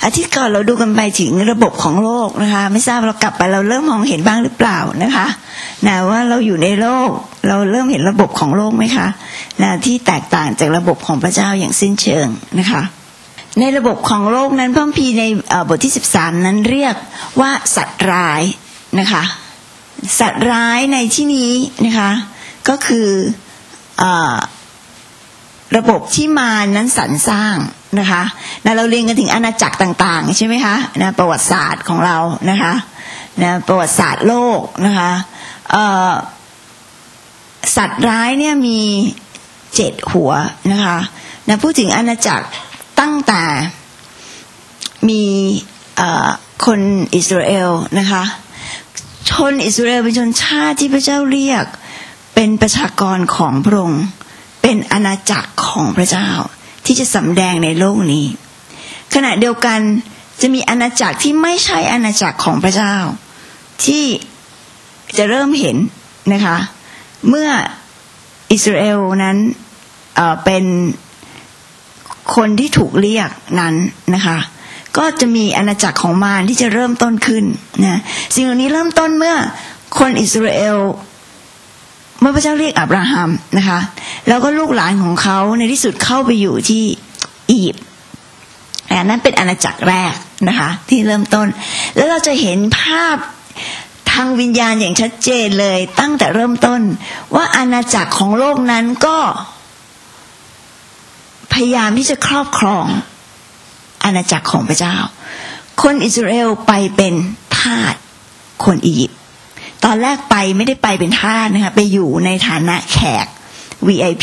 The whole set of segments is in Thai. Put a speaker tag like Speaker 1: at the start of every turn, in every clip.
Speaker 1: อาทิตย์ก่อนเราดูกันไปถึงระบบของโลกนะคะไม่ทราบเรากลับไปเราเริ่มมองเห็นบ้างหรือเปล่านะคะนะว่าเราอยู่ในโลกเราเริ่มเห็นระบบของโลกไหมคะนะที่แตกต่างจากระบบของพระเจ้าอย่างสิ้นเชิงนะคะในระบบของโลกนั้นพระคัมภีร์ในบทที่13นั้นเรียกว่าสัตว์ร้ายนะคะสัตว์ร้ายในที่นี้นะคะก็คือระบบที่มารนั้นสรรสร้างนะคะเราเรียนกันถึงอาณาจักรต่างๆใช่ไหมคะนะประวัติศาสตร์ของเรานะคะนะประวัติศาสตร์โลกนะคะสัตว์ร้ายเนี่ยมี7หัวนะคะนะพูดถึงอาณาจักรตั้งแต่มีคนอิสราเอลนะคะชนอิสราเอลเป็นชนชาติที่พระเจ้าเรียกเป็นประชากรของพระองค์เป็นอาณาจักรของพระเจ้าที่จะสำแดงในโลกนี้ขณะเดียวกันจะมีอาณาจักรที่ไม่ใช่อาณาจักรของพระเจ้าที่จะเริ่มเห็นนะคะเมื่ออิสราเอลนั้นเป็นคนที่ถูกเรียกนั้นนะคะก็จะมีอาณาจักรของมารที่จะเริ่มต้นขึ้นนะสิ่งเหล่านี้เริ่มต้นเมื่อคนอิสราเอลเมื่อพระเจ้าเรียกอับราฮัมนะคะแล้วก็ลูกหลานของเขาในที่สุดเข้าไปอยู่ที่อียิปต์นั่นเป็นอาณาจักรแรกนะคะที่เริ่มต้นแล้วเราจะเห็นภาพทางวิญญาณอย่างชัดเจนเลยตั้งแต่เริ่มต้นว่าอาณาจักรของโลกนั้นก็พยายามที่จะครอบครองอาณาจักรของพระเจ้าคนอิสราเอลไปเป็นทาสคนอียิปต์ตอนแรกไปไม่ได้ไปเป็นทาสนะคะไปอยู่ในฐานะแขก VIP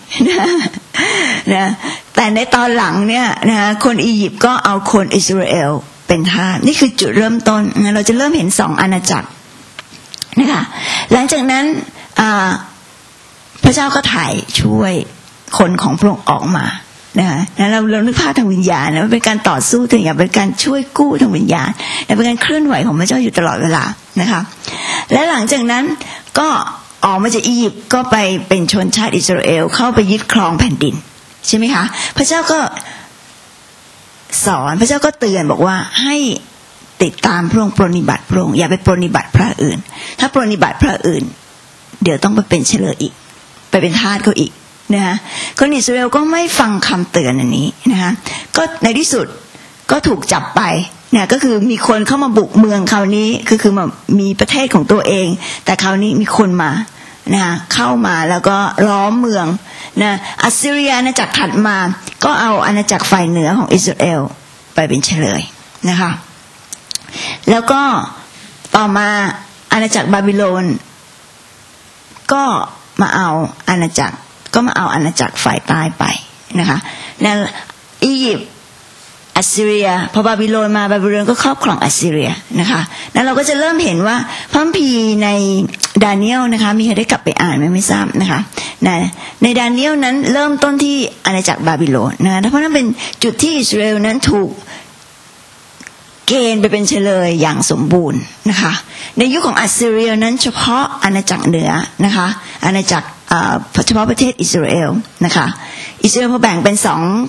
Speaker 1: นะแต่ในตอนหลังเนี่ยนะคนอียิปต์ก็เอาคนอิสราเอลเป็นทาสนี่คือจุดเริ่มต้นนะเราจะเริ่มเห็น2อาณาจักรนะคะหลังจากนั้นพระเจ้าก็ถ่ายช่วยคนของพระองค์ออกมานะคะเรานึกภาพทางวิญญาณนะเป็นการต่อสู้ถึงอย่างเป็นการช่วยกู้ทางวิญญาณเป็นการเคลื่อนไหวของพระเจ้าอยู่ตลอดเวลานะคะและหลังจากนั้นก็ออกมาจากอียิปต์ก็ไปเป็นชนชาติอิสราเอลเข้าไปยึดครองแผ่นดินใช่ไหมคะพระเจ้าก็สอนพระเจ้าก็เตือนบอกว่าให้ติดตามพระองค์ปรนนิบัติพระองค์อย่าไปปรนนิบัติพระอื่นถ้าปรนนิบัติพระอื่นเดี๋ยวต้องไปเป็นเฉลยอีกไปเป็นทาสเขาอีกนะคะคนอิสราเอลก็ไม่ฟังคำเตือนอันนี้นะคะก็ในที่สุดก็ถูกจับไปเนี่ยก็คือมีคนเข้ามาบุกเมืองคราวนี้คือมามีประเทศของตัวเองแต่คราวนี้มีคนมานะเข้ามาแล้วก็ล้อมเมืองนะอัสซีเรียอาณาจักรถัดมาก็เอาอาณาจักรฝ่ายเหนือของอิสราเอลไปเป็นเฉลยนะคะแล้วก็ต่อมาอาณาจักรบาบิโลนก็มาเอาอาณาจักรฝ่ายใต้ไปนะคะในอียิปต์อัสซีเรียพอบาบิโลนมาบาบิโลนก็ครอบครองอัสซีเรียนะคะแล้วเราก็จะเริ่มเห็นว่าพระคัมภีร์ในดาเนียลนะคะมีใครได้กลับไปอ่านไหมไม่ทราบนะคะในดาเนียลนั้นเริ่มต้นที่อาณาจักรบาบิโลนนะเพราะนั้นเป็นจุดที่อิสราเอลนั้นถูกเกณฑ์ไปเป็นเฉลยอย่างสมบูรณ์นะคะในยุคของอัสซีเรียนั้นเฉพาะอาณาจักรเหนือนะคะอาณาจักรเฉพาะประเทศอิสราเอลนะคะอิสราเอลพอแบ่งเป็น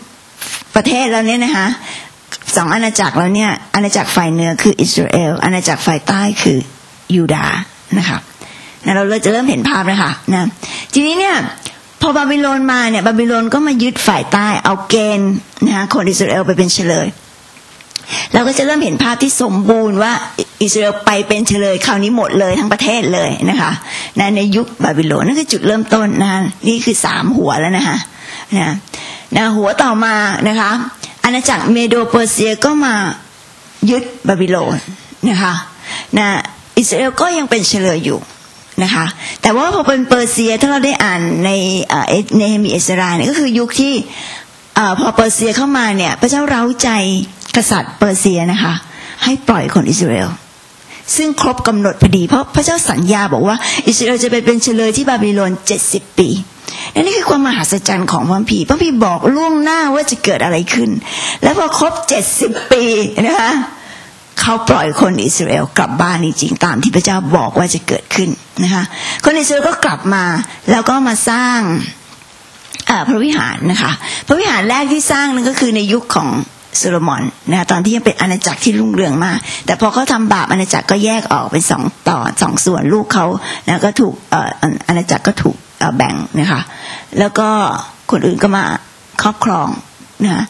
Speaker 1: 2ประเทศแล้วเนี่ยนะคะ2อาณาจักรแล้วเนี่ยอาณาจักรฝ่ายเหนือคืออิสราเอลอาณาจักรฝ่ายใต้คือยูดาห์นะคะเราจะเริ่มเห็นภาพนะคะนะทีนี้เนี่ยพอบาบิโลนมาเนี่ยบาบิโลนก็มายึดฝ่ายใต้เอาเกณฑ์นะคะคนอิสราเอลไปเป็นเฉลยเราก็จะเริ่มเห็นภาพที่สมบูรณ์ว่าอิสราเอลไปเป็นเฉลยคราวนี้หมดเลยทั้งประเทศเลยนะคะในยุคบาบิโลนนั่นคือจุดเริ่มต้นนะนี่คือ3หัวแล้วนะคะนะหัวต่อมานะคะอาณาจักรเมโดเปอร์เซียก็มายึดบาบิโลนนะคะนะอิสราเอลก็ยังเป็นเฉลยอยู่นะคะแต่ว่าพอเป็นเปอร์เซียถ้าเราได้อ่านในเนเฮมีเอสราเนี่ยก็คือยุคที่พอเปอร์เซียเข้ามาเนี่ยพระเจ้าเร้าใจกษัตริย์เปอร์เซียนะคะให้ปล่อยคนอิสราเอลซึ่งครบกำหนดพอดีเพราะพระเจ้าสัญญาบอกว่าอิสราเอลจะไปเป็นเฉลยที่บาบิโลน70 ปีและนี่คือความมหัศจรรย์ของพระคัมภีร์พระคัมภีร์บอกล่วงหน้าว่าจะเกิดอะไรขึ้นแล้วพอครบ70 ปีนะคะเขาปล่อยคนอิสราเอลกลับบ้านจริงๆตามที่พระเจ้าบอกว่าจะเกิดขึ้นนะคะคนอิสราเอลก็กลับมาแล้วก็มาสร้างพระวิหารนะคะพระวิหารแรกที่สร้างนั่นก็คือในยุคของโซโลมอนนะตอนที่ยังเป็นอาณาจักรที่รุ่งเรืองมากแต่พอเขาทำบาปอาณาจักรก็แยกออกเป็น2ส่วนลูกเขานะก็ถูกอาณาจักรก็ถูกแบ่งนะคะแล้วก็คนอื่นก็มาครอบครองนะ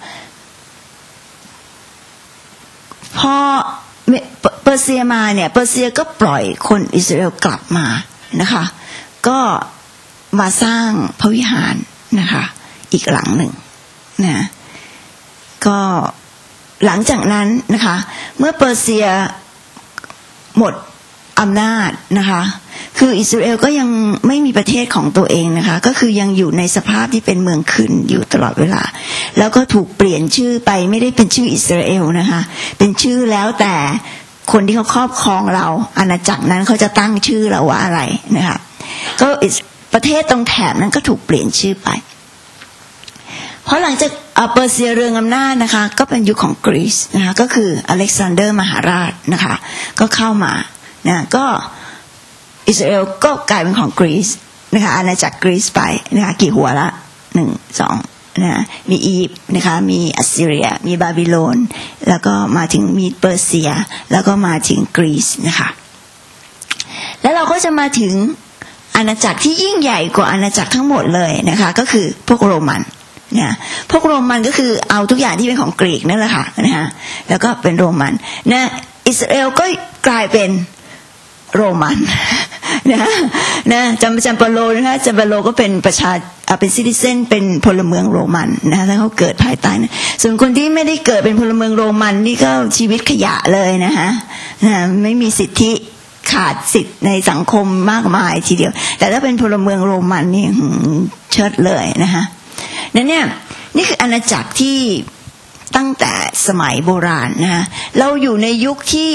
Speaker 1: พอเปอร์เซียมาเนี่ยเปอร์เซียก็ปล่อยคนอิสราเอลกลับมานะคะก็มาสร้างพระวิหารนะคะอีกหลังหนึ่งนะก็หลังจากนั้นนะคะเมื่อเปอร์เซียหมดอำนาจนะคะคืออิสราเอลก็ยังไม่มีประเทศของตัวเองนะคะก็คือยังอยู่ในสภาพที่เป็นเมืองขึ้นอยู่ตลอดเวลาแล้วก็ถูกเปลี่ยนชื่อไปไม่ได้เป็นชื่ออิสราเอลนะคะเป็นชื่อแล้วแต่คนที่เขาครอบครองเราอาณาจักรนั้นเขาจะตั้งชื่อเราว่าอะไรนะคะก็ประเทศตรงแถบนั้นก็ถูกเปลี่ยนชื่อไปเพราะหลังจากเปอร์เซียเรืองอำนาจนะคะก็เป็นยุคของกรีซนะคะก็คืออเล็กซานเดอร์มหาราชนะคะก็เข้ามานะก็อิสราเอลก็กลายเป็นของกรีซนะคะอาณาจักรกรีซไปนะคะกี่หัวละ1 2นะมีอียิปต์นะคะมีอัสซีเรียมีบาบิโลนแล้วก็มาถึงมีเปอร์เซียแล้วก็มาถึงกรีซนะคะแล้วเราก็จะมาถึงอาณาจักรที่ยิ่งใหญ่กว่าอาณาจักรทั้งหมดเลยนะคะก็คือพวกโรมันเนี่ยพวกโรมันก็คือเอาทุกอย่างที่เป็นของกรีกนั่นแหละค่ะนะฮะแล้วก็เป็นโรมันนะอิสราเอลก็กลายเป็นโรมันนะจำเปาโลนะคะจำเปาโลก็เป็นเป็นซิติเซนเป็นพลเมืองโรมันนะถ้าเขาเกิดภายใต้นะส่วนคนที่ไม่ได้เกิดเป็นพลเมืองโรมันนี่ก็ชีวิตขยะเลยนะคะไม่มีสิทธิขาดสิทธิ์ในสังคมมากมายทีเดียวแต่ถ้าเป็นพลเมืองโรมันนี่เชิดเลยนะคะนั่นเนี่ยนี่คืออาณาจักรที่ตั้งแต่สมัยโบราณนะเราอยู่ในยุคที่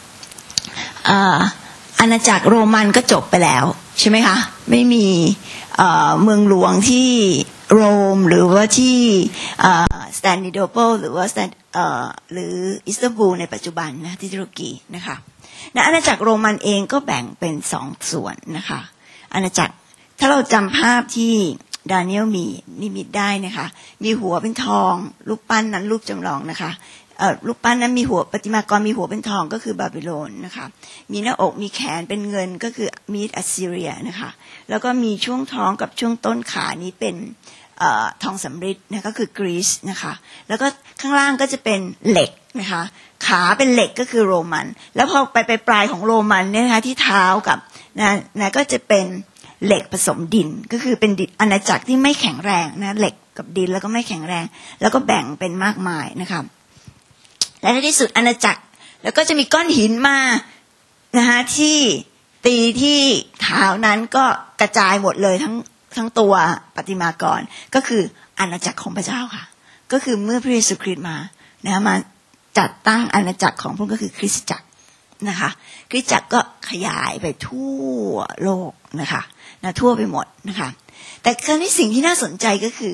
Speaker 1: อาณาจักรโรมันก็จบไปแล้วใช่ไหมคะไม่มีเมืองหลวงที่โรมหรือว่าที่สแตนติโนเปิลหรือว่าหรืออิสตันบูลในปัจจุบันนะที่ตุรกีนะคะอาณาจักรโรมันเองก็แบ่งเป็น2ส่วนนะคะอาณาจักรถ้าเราจำภาพที่ดาเนียลมีนิมิตได้นะคะมีหัวเป็นทองรูปปั้นนั้นรูปจำลองนะคะรูปปั้นนั้นมีหัวประติมากรมีหัวเป็นทองก็คือบาบิโลนนะคะมีหน้าอกมีแขนเป็นเงินก็คือมีดอัสซีเรียนะคะแล้วก็มีช่วงท้องกับช่วงต้นขานี้เป็นทองสำริดนะก็คือกรีซนะคะแล้วก็ข้างล่างก็จะเป็นเหล็กนะคะขาเป็นเหล็กก็คือโรมันแล้วพอไปปลายของโรมันเนี่ยนะคะที่เท้ากับนะก็จะเป็นเหล็กผสมดินก็คือเป็นอาณาจักรที่ไม่แข็งแรงนะเหล็กกับดินแล้วก็ไม่แข็งแรงแล้วก็แบ่งเป็นมากมายนะคะและในที่สุดอาณาจักรแล้วก็จะมีก้อนหินมานะคะที่ตีที่เท้านั้นก็กระจายหมดเลยทั้งตัวประติมากรก็คืออาณาจักรของพระเจ้าค่ะก็คือเมื่อพระเยซูคริสต์มานะมาจัดตั้งอาณาจักรของพระองค์ก็คือคริสตจักรนะคะคริสตจักรก็ขยายไปทั่วโลกนะคะทั่วไปหมดนะคะแต่คราวนี้สิ่งที่น่าสนใจก็คือ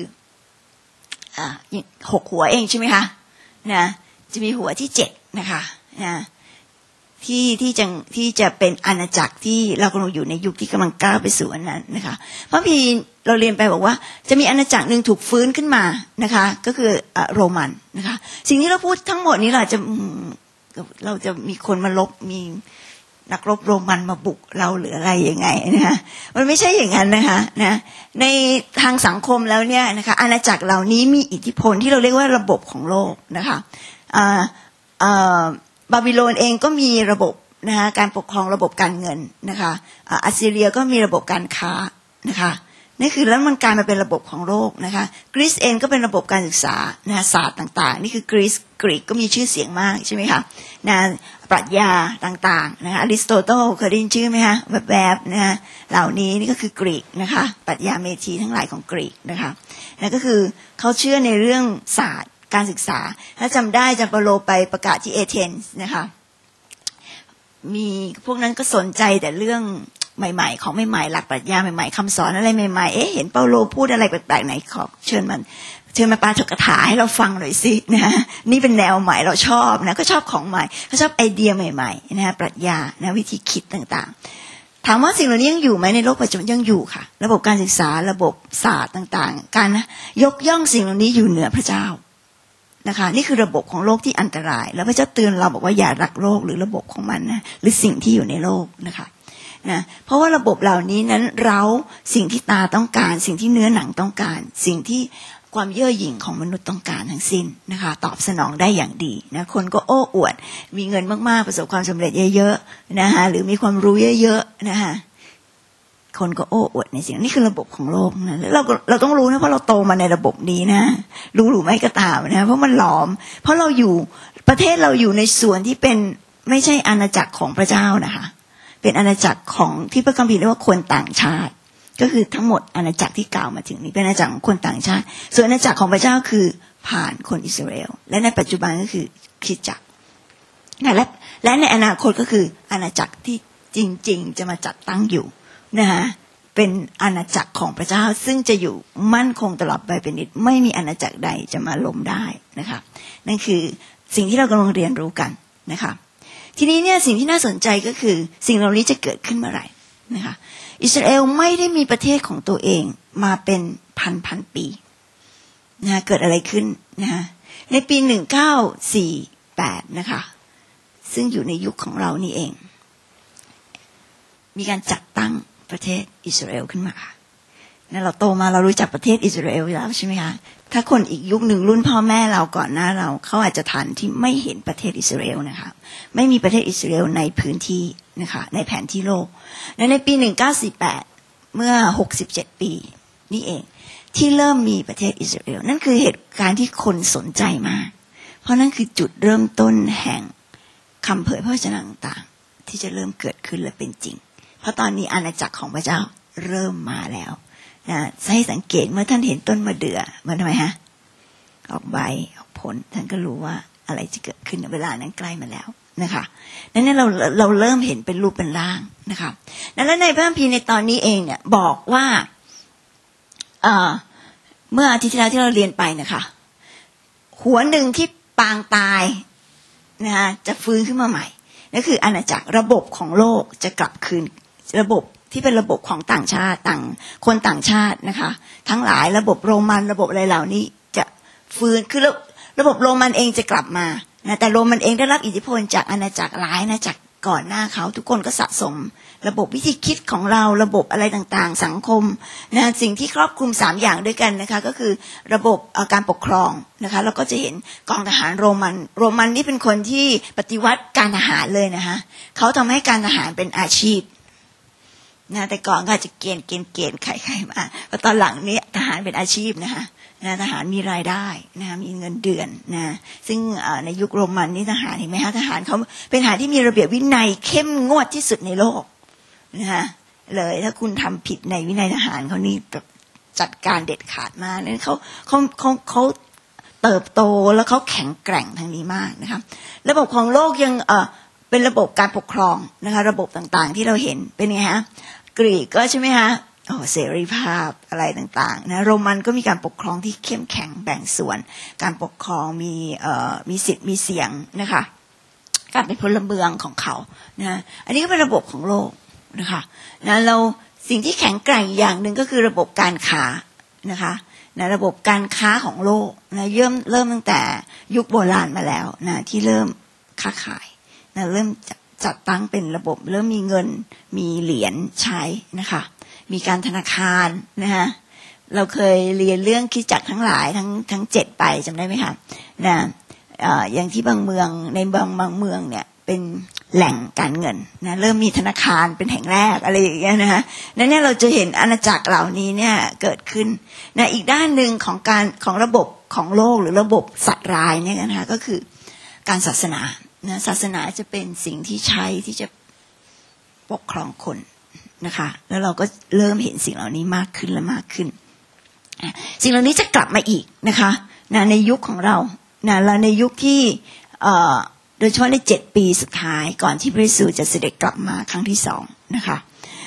Speaker 1: 6 หัวเองใช่ไหมคะนะจะมีหัวที่7นะคะนะที่จะเป็นอาณาจักรที่เรากำลังอยู่ในยุคที่กำลังก้าวไปสู่อันนั้นนะคะเพราะพี่เราเรียนไปบอกว่าจะมีอาณาจักรหนึ่งถูกฟื้นขึ้นมานะคะก็คือโรมันนะคะสิ่งที่เราพูดทั้งหมดนี้เราจะมีคนมาลบมีนักรบโรมันมาบุกเราหรืออะไรยังไงนะคะมันไม่ใช่อย่างนั้นนะคะนะในทางสังคมแล้วเนี่ยนะคะอาณาจักรเหล่านี้มีอิทธิพลที่เราเรียกว่าระบบของโลกนะคะบาบิโลนเองก็มีระบบนะคะการปกครองระบบการเงินนะคะอัสซีเรียก็มีระบบการค้านะคะนี่คือแล้วมันกลายมาเป็นระบบของโลกนะคะกรีซเองก็เป็นระบบการศึกษานะศาสตร์ต่างๆนี่คือกรีกก็มีชื่อเสียงมากใช่ไหมคะนะปรัชญาต่างๆนะคะอริสโตเติลเคยได้ยินชื่อไหมคะแบบนะคะเหล่านี้นี่ก็คือกรีกนะคะปรัชญาเมธีทั้งหลายของกรีกนะคะนั่นก็คือเขาเชื่อในเรื่องศาสตร์การศึกษาถ้าจำได้จำเปาโลไปประกาศที่เอเธนส์นะคะมีพวกนั้นก็สนใจแต่เรื่องใหม่ๆของใหม่ๆหลักปรัชญาใหม่ๆคำสอนอะไรใหม่ๆเห็นเปาโลพูดอะไรแปลกๆไหนขอเชิญมาปาฐกถาให้เราฟังหน่อยสินะนี่เป็นแนวใหม่เราชอบนะก็ชอบของใหม่ก็ชอบไอเดียใหม่ๆนะปรัชญานะวิธีคิดต่างๆถามว่าสิ่งเหล่านี้ยังอยู่ไหมในโลกปัจจุบันยังอยู่ค่ะระบบการศึกษาระบบศาสตร์ต่างๆการยกย่องสิ่งเหล่านี้อยู่เหนือพระเจ้านะคะนี่คือระบบของโลกที่อันตรายแล้วพระเจ้าเตือนเราบอกว่าอย่ารักโลกหรือระบบของมันนะหรือสิ่งที่อยู่ในโลกนะคะนะเพราะว่าระบบเหล่านี้นั้นเราสิ่งที่ตาต้องการสิ่งที่เนื้อหนังต้องการสิ่งที่ความเย่อหยิ่งของมนุษย์ต้องการทั้งสิ้นนะคะตอบสนองได้อย่างดีนะคนก็โอ้อวดมีเงินมากๆประสบความสำเร็จเยอะๆนะคะหรือมีความรู้เยอะๆนะคะคนก็โอ้อวดในสิ่งนี้คือระบบของโลกนะเราต้องรู้นะเพราะเราโตมาในระบบนี้นะรู้หรือไม่ก็ตามนะเพราะมันหลอมเพราะเราอยู่ประเทศเราอยู่ในส่วนที่เป็นไม่ใช่อาณาจักรของพระเจ้านะคะเป็นอาณาจักรของที่พระคัมภีร์เรียกว่าคนต่างชาติก็คือทั้งหมดอาณาจักรที่กล่าวมาถึงนี้เป็นอาณาจักรของคนต่างชาติส่วนอาณาจักรของพระเจ้าคือผ่านคนอิสราเอลและในปัจจุบันก็คือคริสตจักรและในอนาคตก็คืออาณาจักรที่จริงๆจะมาจัดตั้งอยู่นะคะเป็นอาณาจักรของพระเจ้าซึ่งจะอยู่มั่นคงตลอดไปเป็นนิจไม่มีอาณาจักรใดจะมาล้มได้นะคะนั่นคือสิ่งที่เรากำลังเรียนรู้กันนะคะทีนี้เนี่ยสิ่งที่น่าสนใจก็คือสิ่งเหล่านี้จะเกิดขึ้นเมื่อไหร่นะคะอิสราเอลไม่ได้มีประเทศของตัวเองมาเป็นพันปีนะเกิดอะไรขึ้นนะในปี1948นะคะซึ่งอยู่ในยุคของเรานี่เองมีการจัดตั้งประเทศอิสราเอลขึ้นมานะเราโตมาเรารู้จักประเทศอิสราเอลแล้วใช่ไหมคะถ้าคนอีกยุคหนึ่งรุ่นพ่อแม่เราก่อนหน้าเราเขาอาจจะทันที่ไม่เห็นประเทศอิสราเอลนะคะไม่มีประเทศอิสราเอลในพื้นที่นะคะในแผนที่โลกในปี1948เมื่อ67ปีนี่เองที่เริ่มมีประเทศอิสราเอลนั่นคือเหตุการณ์ที่คนสนใจมากเพราะนั่นคือจุดเริ่มต้นแห่งคำเผยพระวจนะต่างๆที่จะเริ่มเกิดขึ้นและเป็นจริงเพราะตอนนี้อาณาจักรของพระเจ้าเริ่มมาแล้วนะให้สังเกตเมื่อท่านเห็นต้นมะเดื่อมันทำไมฮะออกใบออกผลท่านก็รู้ว่าอะไรจะเกิดขึ้นเวลานั้นใกล้มาแล้วนะคะนั้นเราเริ่มเห็นเป็นรูปเป็นร่างนะคะแล้วในพระคัมภีร์ในตอนนี้เองเนี่ยบอกว่าเมื่ออาทิตย์ที่แล้วที่เราเรียนไปนะคะหัวหนึ่งที่ปางตายนะคะจะฟื้นขึ้นมาใหม่นั่นคืออาณาจักรระบบของโลกจะกลับคืนระบบที่เป็นระบบของต่างชาติคนต่างชาตินะคะทั้งหลายระบบโรมันระบบอะไรเหล่านี้จะฟื้นคือระบบโรมันเองจะกลับมานะแต่โรมันเองได้รับอิทธิพลจากอาณาจักรหลายอาณาจักรก่อนหน้าเขาทุกคนก็สะสมระบบวิธีคิดของเราระบบอะไรต่างๆสังคมนะสิ่งที่ครอบคลุม3อย่างด้วยกันนะคะก็คือระบบการปกครองนะคะเราก็จะเห็นกองทหารโรมันนี่เป็นคนที่ปฏิวัติการทหารเลยนะคะเขาทำให้การทหารเป็นอาชีพนะแต่ก่อนก็อาจจะเกณฑ์ใครๆมาพอตอนหลังนี้ทหารเป็นอาชีพนะคะทหารมีรายได้นะมีเงินเดือนนะซึ่งในยุคโรมันนี่ทหารเห็นไหมคะทหารเขาเป็นทหารที่มีระเบียบวินัยเข้มงวดที่สุดในโลกนะคะเลยถ้าคุณทำผิดในวินัยทหารเขานี่จัดการเด็ดขาดมากนั้นเขาเติบโตแล้วเขาแข็งแกร่งทางนี้มากนะคะระบบของโลกยังเป็นระบบการปกครองนะคะระบบต่างๆที่เราเห็นเป็นไงฮะกรีกก็ใช่ไหมคะเสรีภาพอะไรต่างๆนะโรมันก็มีการปกครองที่เข้มแข็งแบ่งส่วนการปกครองมีสิทธิ์มีเสียงนะคะการเป็นพลเมืองของเขานะอันนี้ก็เป็นระบบของโลกนะคะนะเราสิ่งที่แข็งแกร่งอย่างหนึ่งก็คือระบบการค้านะคะนะระบบการค้าของโลกนะเริ่มตั้งแต่ยุคโบราณมาแล้วนะที่เริ่มค้าขายนะเริ่มจัดตั้งเป็นระบบเริ่มมีเงินมีเหรียญใช้นะคะมีการธนาคารนะคะเราเคยเรียนเรื่องคริสตจักรทั้งหลายทั้ง7ไปจำได้ไหมคะนะอย่างที่บางเมืองในบางเมืองเนี่ยเป็นแหล่งการเงินนะเริ่มมีธนาคารเป็นแห่งแรกอะไรอย่างเงี้ยนะคะนั่นเนี่ยเราจะเห็นอาณาจักรเหล่านี้เนี่ยเกิดขึ้นนะอีกด้านหนึ่งของระบบของโลกหรือระบบสัตว์ร้ายเนี่ยนะคะก็คือการศาสนานะศาสนาจะเป็นสิ่งที่ใช้ที่จะปกครองคนนะคะแล้วเราก็เริ่มเห็นสิ่งเหล่านี้มากขึ้นและมากขึ้นสิ่งเหล่านี้จะกลับมาอีกนะคะในยุคของเราแล้วในยุคที่โดยเฉพาะใน7ปีสุดท้ายก่อนที่พระเยซูจะเสด็จกลับมาครั้งที่2นะคะ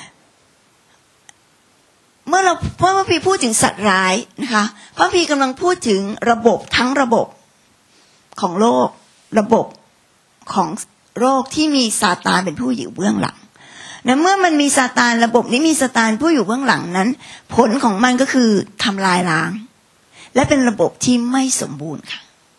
Speaker 1: เมื่อพระพีพูดถึงสัตว์ร้ายนะคะพระพีกำลังพูดถึงระบบทั้งระบบของโลกระบบของโลกที่มีซาตานเป็นผู้อยู่เบื้องหลังนะเมื่อมันมีซาตานระบบนี้มีซาตานผู้อยู่เบื้องหลังนั้นผลของมันก็คือทำลายล้างและเป็นระบบที่ไม่สมบูรณ์ค่ะ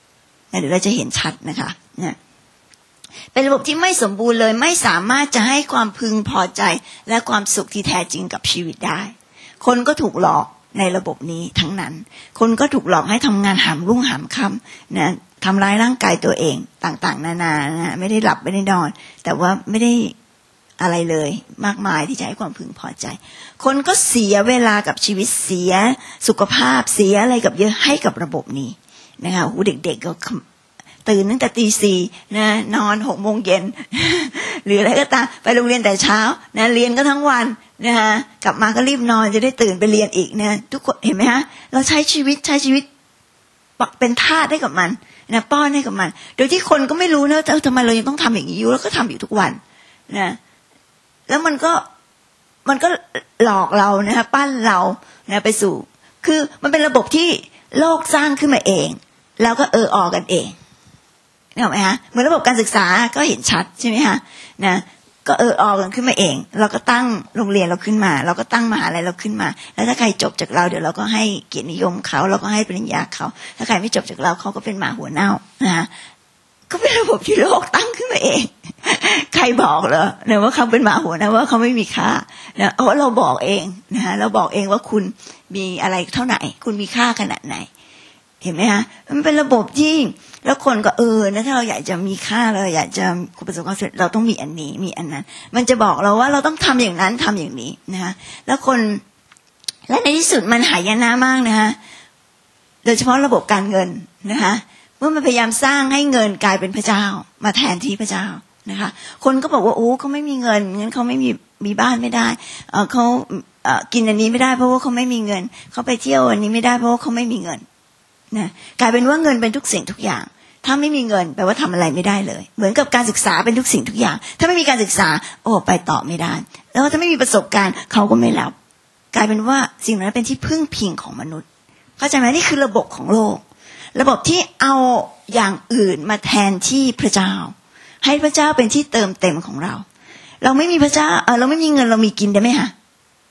Speaker 1: เดี๋ยวเราจะเห็นชัดนะคะนะเป็นระบบที่ไม่สมบูรณ์เลยไม่สามารถจะให้ความพึงพอใจและความสุขที่แท้จริงกับชีวิตได้คนก็ถูกหลอกในระบบนี้ทั้งนั้นคนก็ถูกหลอกให้ทำงานหามรุ่งหามค่ำนะทำร้ายร่างกายตัวเองต่างๆนานานะไม่ได้หลับไม่ได้นอนแต่ว่าไม่ได้อะไรเลยมากมายที่จะให้ความพึงพอใจคนก็เสียเวลากับชีวิตเสียสุขภาพเสียอะไรกับเยอะให้กับระบบนี้นะคะหูเด็กๆก็ตื่นตั้งแต่ตี 4นะนอน 6 โมงเย็น หรืออะไรก็ตามไปโรงเรียนแต่เช้านะเรียนก็ทั้งวันนะคะกลับมาก็รีบนอนจะได้ตื่นไปเรียนอีกนะทุกคนเห็นไหมฮะเราใช้ชีวิตเป็นทาสให้กับมันนะป้อนให้กับมันโดยที่คนก็ไม่รู้นะทำไมเรายังต้องทำอย่างนี้อยู่แล้วก็ทำอยู่ทุกวันนะแล้วมันก็หลอกเรานะคะปั้นเรานะไปสู่คือมันเป็นระบบที่โลกสร้างขึ้นมาเองแล้วก็ออกกันเองเห็นไหมฮะเหมือนระบบการศึกษาก็เห็นชัดใช่ไหมฮะนะก็ออกกันขึ้นมาเองเราก็ตั้งโรงเรียนเราขึ้นมาเราก็ตั้งมหาลัยเราขึ้นมาแล้วถ้าใครจบจากเราเดี๋ยวเราก็ให้เกียรตินิยมเขาเราก็ให้ปริญญาเขาถ้าใครไม่จบจากเราเขาก็เป็นหมาหัวเน่านะก็เป็นระบบที่โลกตั้งขึ้นมาเองใครบอกเหรอเนี่ยว่าเขาเป็นหมาหัวนะว่าเขาไม่มีค่านะเราบอกเองนะฮะเราบอกเองว่าคุณมีอะไรเท่าไหร่คุณมีค่าขนาดไหนเห็นไหมฮะมันเป็นระบบที่แล้วคนก็นะถ้าเราอยากจะมีค่าเราอยากจะประสบความสำเร็จเราต้องมีอันนี้มีอันนั้นมันจะบอกเราว่าเราต้องทำอย่างนั้นทำอย่างนี้นะคะแล้วคนและในที่สุดมันหายนะมากนะคะโดยเฉพาะระบบการเงินนะคะเมื่อมันพยายามสร้างให้เงินกลายเป็นพระเจ้ามาแทนที่พระเจ้านะคะคนก็บอกว่าโอ้เขาไม่มีเงินงั้นเขาไม่มีบ้านไม่ได้เขากินอันนี้ไม่ได้เพราะว่าเขาไม่มีเงินเขาไปเที่ยวอันนี้ไม่ได้เพราะว่าเขาไม่มีเงินนะกลายเป็นว่าเงินเป็นทุกสิ่งทุกอย่างถ้าไม่มีเงินแปลว่าทำอะไรไม่ได้เลยเหมือนกับการศึกษาเป็นทุกสิ่งทุกอย่างถ้าไม่มีการศึกษาไปต่อไม่ได้แล้วถ้าไม่มีประสบการณ์เขาก็ไม่รับกลายเป็นว่าสิ่งนั้นเป็นที่พึ่งพิงของมนุษย์เข้าใจไหมนี่คือระบบของโลกระบบที่เอาอย่างอื่นมาแทนที่พระเจ้าให้พระเจ้าเป็นที่เติมเต็มของเราเราไม่มีพระเจ้าเราไม่มีเงินเรามีกินได้ไหมฮะ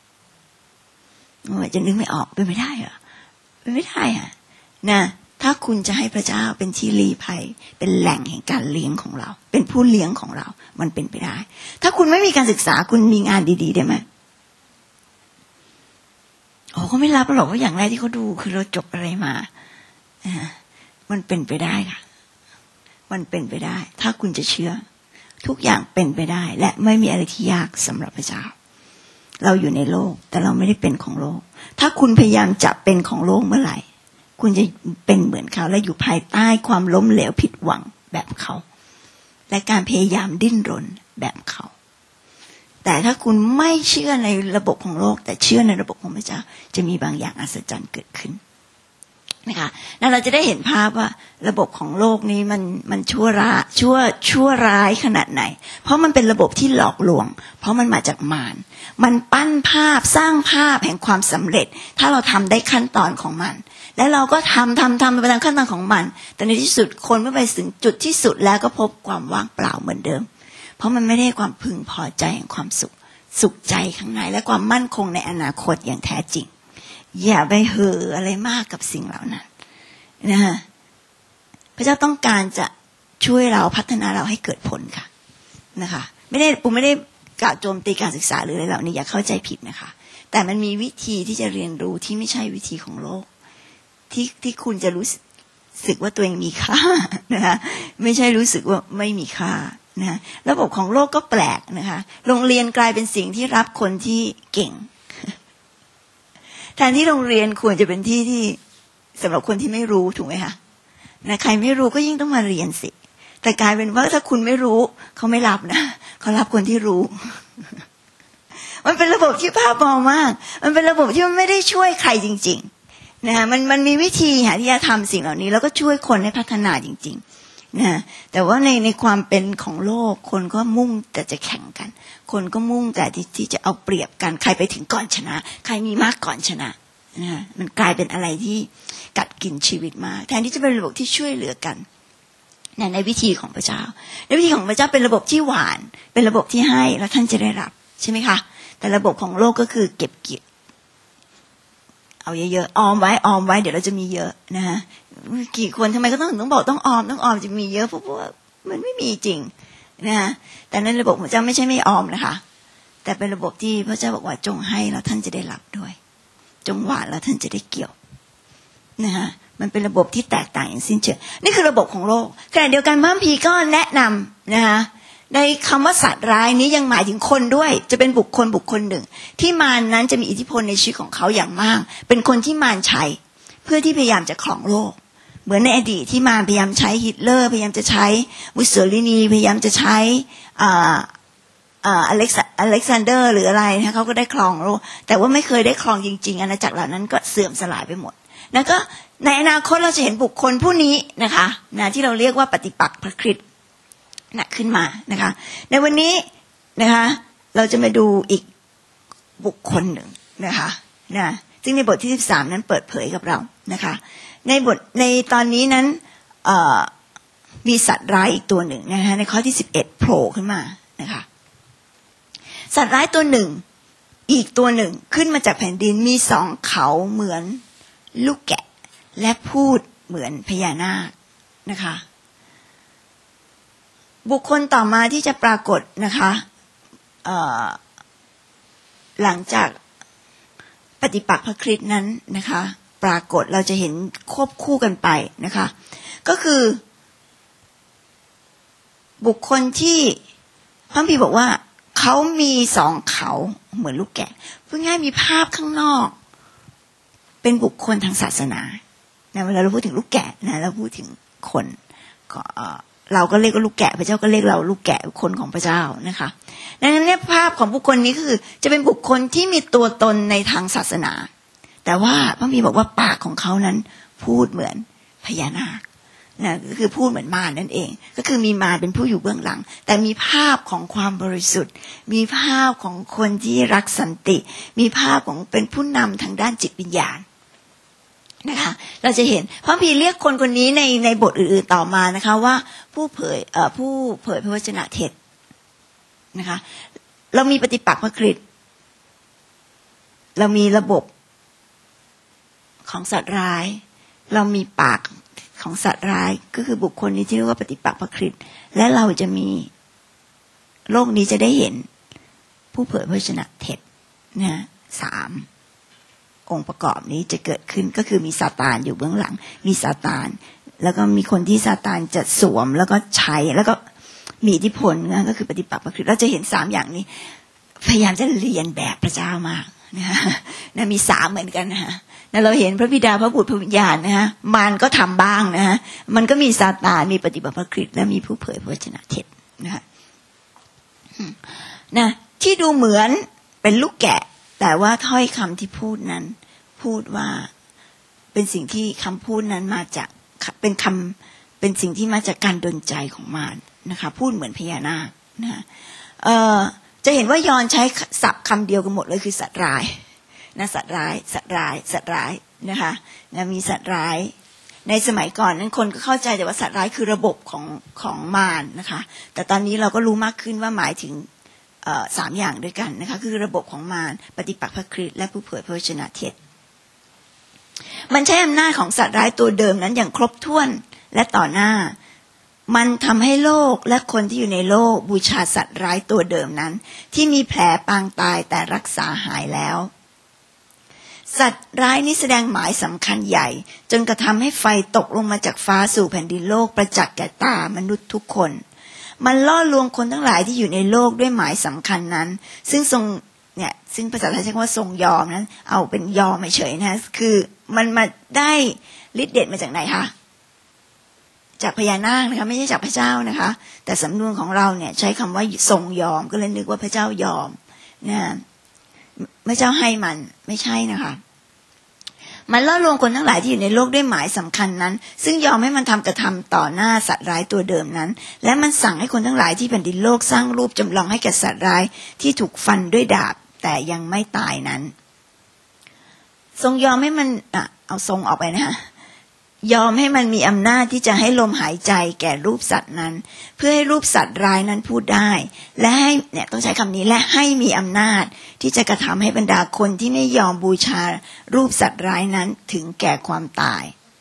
Speaker 1: จะนึกไม่ออกเป็นไม่ได้เหรอเป็นไม่ได้อะนะถ้าคุณจะให้พระเจ้าเป็นที่ลี้ภัยเป็นแหล่งแห่งการเลี้ยงของเราเป็นผู้เลี้ยงของเรามันเป็นไปได้ถ้าคุณไม่มีการศึกษาคุณมีงานดีๆได้ไหมเขาไม่รับหรอกว่าอย่างแรกที่เขาดูคือเราจบอะไรมามันเป็นไปได้ค่ะมันเป็นไปได้ถ้าคุณจะเชื่อทุกอย่างเป็นไปได้และไม่มีอะไรที่ยากสำหรับพระเจ้าเราอยู่ในโลกแต่เราไม่ได้เป็นของโลกถ้าคุณพยายามจะเป็นของโลกเมื่อไหร่คุณจะเป็นเหมือนเขาและอยู่ภายใต้ความล้มเหลวผิดหวังแบบเขาและการพยายามดิ้นรนแบบเขาแต่ถ้าคุณไม่เชื่อในระบบของโลกแต่เชื่อในระบบของพระเจ้าจะมีบางอย่างอัศจรรย์เกิดขึ้นนะคะแล้วเราจะได้เห็นภาพว่าระบบของโลกนี้มันชั่วร้ายขนาดไหนเพราะมันเป็นระบบที่หลอกลวงเพราะมันมาจากมารมันปั้นภาพสร้างภาพแห่งความสำเร็จถ้าเราทำได้ขั้นตอนของมันแล้วเราก็ทำไปตามขั้นตอนของมันแต่ในที่สุดคนเมื่อไปถึงจุดที่สุดแล้วก็พบความว่างเปล่าเหมือนเดิมเพราะมันไม่ได้ความพึงพอใจแห่งความสุขใจข้างในและความมั่นคงในอนาคตอย่างแท้จริงอย่าไปเห่ออะไรมากกับสิ่งเหล่านั้นนะฮะพระเจ้าต้องการจะช่วยเราพัฒนาเราให้เกิดผลค่ะนะคะไม่ได้กล่าวโจมตีการศึกษาหรืออะไรเหล่านี้อย่าเข้าใจผิดนะคะแต่มันมีวิธีที่จะเรียนรู้ที่ไม่ใช่วิธีของโลกที่คุณจะรู้สึกว่าตัวเองมีค่านะคะไม่ใช่รู้สึกว่าไม่มีค่านะระบบของโลกก็แปลกนะคะโรงเรียนกลายเป็นสิ่งที่รับคนที่เก่งแทนที่โรงเรียนควรจะเป็นที่สำหรับคนที่ไม่รู้ถูกไหมคะนะใครไม่รู้ก็ยิ่งต้องมาเรียนสิแต่กลายเป็นว่าถ้าคุณไม่รู้เขาไม่รับนะเขารับคนที่รู้ มันเป็นระบบที่บ้าบอมากมันเป็นระบบที่มันไม่ได้ช่วยใครจริงๆนะมันมีวิธีที่จะทำสิ่งเหล่านี้แล้วก็ช่วยคนให้พัฒนาจริงๆนะแต่ว่าในความเป็นของโลกคนก็มุ่งแต่จะแข่งกันคนก็มุ่งแต่ที่จะเอาเปรียบกันใครไปถึงก่อนชนะใครมีมากก่อนชนะนะมันกลายเป็นอะไรที่กัดกินชีวิตมากแทนที่จะเป็นระบบที่ช่วยเหลือกันในวิธีของพระเจ้าในวิธีของพระเจ้าเป็นระบบที่หวานเป็นระบบที่ให้แล้วท่านจะได้รับใช่ไหมคะแต่ระบบของโลกก็คือเก็บเกี่ยวเอาเยอะๆออมไว้เดี๋ยวเราจะมีเยอะนะฮะกี่คนทำไมก็ต้องบอกต้องออมจะมีเยอะเพราะว่ามันไม่มีจริงนะฮะแต่ในระบบของเจ้าไม่ใช่ไม่ออมนะคะแต่เป็นระบบที่พระเจ้าบอกว่าจงให้แล้วท่านจะได้รับด้วยจงหว่านแล้วท่านจะได้เกี่ยวนะฮะมันเป็นระบบที่แตกต่างอย่างสิ้นเชิงนี่คือระบบของโลกขณะเดียวกันพระคัมภีร์ก็แนะนำนะคะในคำว่าสัตว์ร้ายนี้ยังหมายถึงคนด้วยจะเป็นบุคคลหนึ่งที่มารนั้นจะมีอิทธิพลในชีวิตของเขาอย่างมากเป็นคนที่มารใช้เพื่อที่พยายามจะครองโลกเหมือนในอดีตที่มารพยายามใช้ฮิตเลอร์พยายามจะใช้มุสโสลินีพยายามจะใช้อเล็กซานเดอร์หรืออะไรนะเขาก็ได้ครองโลกแต่ว่าไม่เคยได้ครองจริงๆอาณาจักรเหล่านั้นก็เสื่อมสลายไปหมดแล้วก็ในอนาคตเราจะเห็นบุคคลผู้นี้นะคะที่เราเรียกว่าปฏิปักษ์พระคริสต์ขึ้นมานะคะในวันนี้นะคะเราจะมาดูอีกบุคคลหนึ่งนะคะซึ่งในบทที่13นั้นเปิดเผยกับเรานะคะในตอนนี้นั้นมีสัตว์ร้ายอีกตัวหนึ่งนะคะในข้อที่11โผล่ขึ้นมานะคะสัตว์ร้ายตัวหนึ่งอีกตัวหนึ่งขึ้นมาจากแผ่นดินมี2เขาเหมือนลูกแกะและพูดเหมือนพญานาคนะคะบุคคลต่อมาที่จะปรากฏนะคะหลังจากปฏิปักษ์พระคริสต์นั้นนะคะปรากฏเราจะเห็นควบคู่กันไปนะคะก็คือบุคคลที่พระคัมภีร์บอกว่าเขามี2เขาเหมือนลูกแกะพูดง่ายมีภาพข้างนอกเป็นบุคคลทางศาสนาเวลาเราพูดถึงลูกแกะเราพูดถึงคนเราก็เรียกว่าลูกแกะพระเจ้าก็เรียกเราลูกแกะคนของพระเจ้านะคะดังนั้นเนี่ยภาพของบุคคลนี้ก็คือจะเป็นบุคคลที่มีตัวตนในทางศาสนาแต่ว่าพระคัมภีร์บอกว่าปากของเขานั้นพูดเหมือนพญานาคก็คือพูดเหมือนมารนั่นเองก็คือมีมารเป็นผู้อยู่เบื้องหลังแต่มีภาพของความบริสุทธิ์มีภาพของคนที่รักสันติมีภาพของเป็นผู้นำทางด้านจิตวิญญาณนะคะเราจะเห็นพระคัมภีร์เรียกคนคนนี้ในบทอื่นๆต่อมานะคะว่าผู้เผยพระวจนะเท็จนะคะเรามีปฏิปักษ์พระคริสต์เรามีระบบของสัตว์ร้ายเรามีปากของสัตว์ร้ายก็คือบุคคลนี้ที่เรียกว่าปฏิปักษ์พระคริสต์และเราจะมีโลกนี้จะได้เห็นผู้เผยพระวจนะเท็จนะ3องค์ประกอบนี้จะเกิดขึ้นก็คือมีซาตานอยู่เบื้องหลังมีซาตานแล้วก็มีคนที่ซาตานจะสวมแล้วก็ใช้แล้วก็มีอิทธิพลนะก็คือปฏิปักษ์พระคริสต์เราจะเห็น3อย่างนี้พยายามจะเรียนแบบพระเจ้ามากนะมี3เหมือนกันนะฮะเราเห็นพระบิดาพระบุตรพระวิญญาณนะฮะมันก็ทำบ้างนะฮะมันก็มีซาตานมีปฏิปักษ์พระคริสต์และมีผู้เผยพระวจนะเท็จนะที่ดูเหมือนเป็นลูกแกะแต่ว่าถ้อยคำที่พูดนั้นพูดว่าเป็นสิ่งที่คำพูดนั้นมาจากเป็นสิ่งที่มาจากการดลใจของมารนะคะพูดเหมือนพญานาคนะจะเห็นว่ายอห์นใช้ศัพท์คำเดียวกันหมดเลยคือสัตว์ร้ายนะสัตว์ร้ายนะคะมีสัตว์ร้ายในสมัยก่อนนั้นคนก็เข้าใจแต่ว่าสัตว์ร้ายคือระบบของมารนะคะแต่ตอนนี้เราก็รู้มากขึ้นว่าหมายถึง3อย่างด้วยกันนะคะคือระบบของมารปฏิปักษ์พระคริสต์และผู้เผยพระวจนะเท็จมันใช้อำนาจของสัตว์ร้ายตัวเดิมนั้นอย่างครบถ้วนและต่อหน้ามันทำให้โลกและคนที่อยู่ในโลกบูชาสัตว์ร้ายตัวเดิมนั้นที่มีแผลปางตายแต่รักษาหายแล้วสัตว์ร้ายนี้แสดงหมายสำคัญใหญ่จนกระทำให้ไฟตกลงมาจากฟ้าสู่แผ่นดินโลกประจักษ์แก่ตามนุษย์ทุกคนมันล่อลวงคนทั้งหลายที่อยู่ในโลกด้วยหมายสำคัญนั้นซึ่งภาษาไทยใช้คำว่าทรงยอมนั้นเอาเป็นยอมเฉยๆนะคือมันมาได้ฤทธิ์เดชมาจากไหนคะจากพญานาคนะคะไม่ใช่จากพระเจ้านะคะแต่สำนวนของเราเนี่ยใช้คำว่าทรงยอมก็เลยนึกว่าพระเจ้ายอมนะพระเจ้าให้มันไม่ใช่นะคะมันล่อลวงคนทั้งหลายที่อยู่ในโลกด้วยหมายสำคัญนั้นซึ่งยอมให้มันทำกระทำต่อหน้าสัตว์ร้ายตัวเดิมนั้นและมันสั่งให้คนทั้งหลายที่แผ่นดินโลกสร้างรูปจำลองให้แก่สัตว์ร้ายที่ถูกฟันด้วยดาบแต่ยังไม่ตายนั้นทรงยอมให้มันเอาทรงออกไปนะคะยอมให้มันมีอำนาจที่จะให้ลมหายใจแก่รูปสัตว์นั้นเพื่อให้รูปสัตว์ร้ายนั้นพูดได้และให้เนี่ยต้องใช้คำนี้และให้มีอำนาจที่จะกระทำให้บรรดาคนที่ไม่ยอมบูชารูปสัตว์ร้ายนั้นถึงแก่ความตาย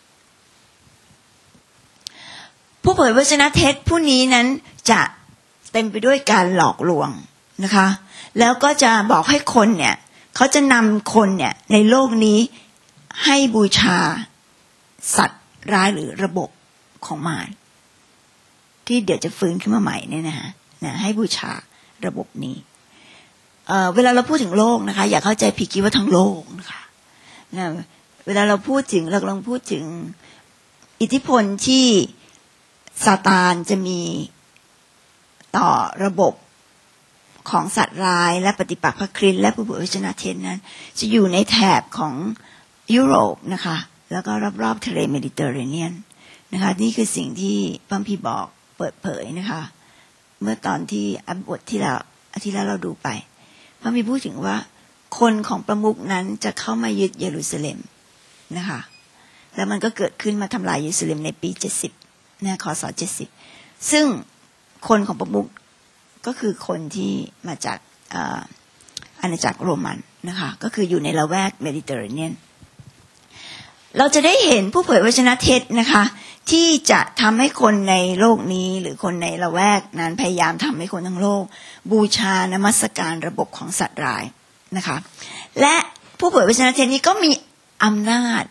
Speaker 1: ผู้เผยวจนะเท็จผู้นี้นั้นจะเต็มไปด้วยการหลอกลวงนะคะแล้วก็จะบอกให้คนเนี่ยเขาจะนำคนเนี่ยในโลกนี้ให้บูชาสัตว์ร้ายหรือระบบของมารที่เดี๋ยวจะฟื้นขึ้นมาใหม่เนี่ยนะให้บูชาระบบนี้เวลาเราพูดถึงโลกนะคะอย่าเข้าใจผิดคิดว่าทั้งโลกนะคะเวลาเราพูดถึงเรากำลังพูดถึงอิทธิพลที่ซาตานจะมีต่อระบบของสัตว์ร้ายและปฏิปักษ์พระคริสต์และผู้เผยพระชนะเท็จนั้นจะอยู่ในแถบของยุโรปนะคะแล้วก็รอบๆทะเลเมดิเตอร์เรเนียนนะคะนี่คือสิ่งที่พระคัมภีร์บอกเปิดเผยนะคะเมื่อตอนที่บทที่เราดูไปพระคัมภีร์พูดถึงว่าคนของประมุขนั้นจะเข้ามายึดเยรูซาเล็มนะคะแล้วมันก็เกิดขึ้นมาทำลายเยรูซาเล็มในปี70นะคศ70ซึ่งคนของประมุขก็คือคนที่มาจากอาณาจักรโรมันนะคะก็คืออยู่ในละแวกเมดิเตอร์เรเนียนเราจะได้เห็นผู้เผยวจนะเท็จนะคะที่จะทำให้คนในโลกนี้หรือคนในละแวกนั้นพยายามทำให้คนทั้งโลกบูชานมัสการระบบของสัตว์ร้ายนะคะและผู้เผยวจนะเท็จนี้ก็มีอำนาจ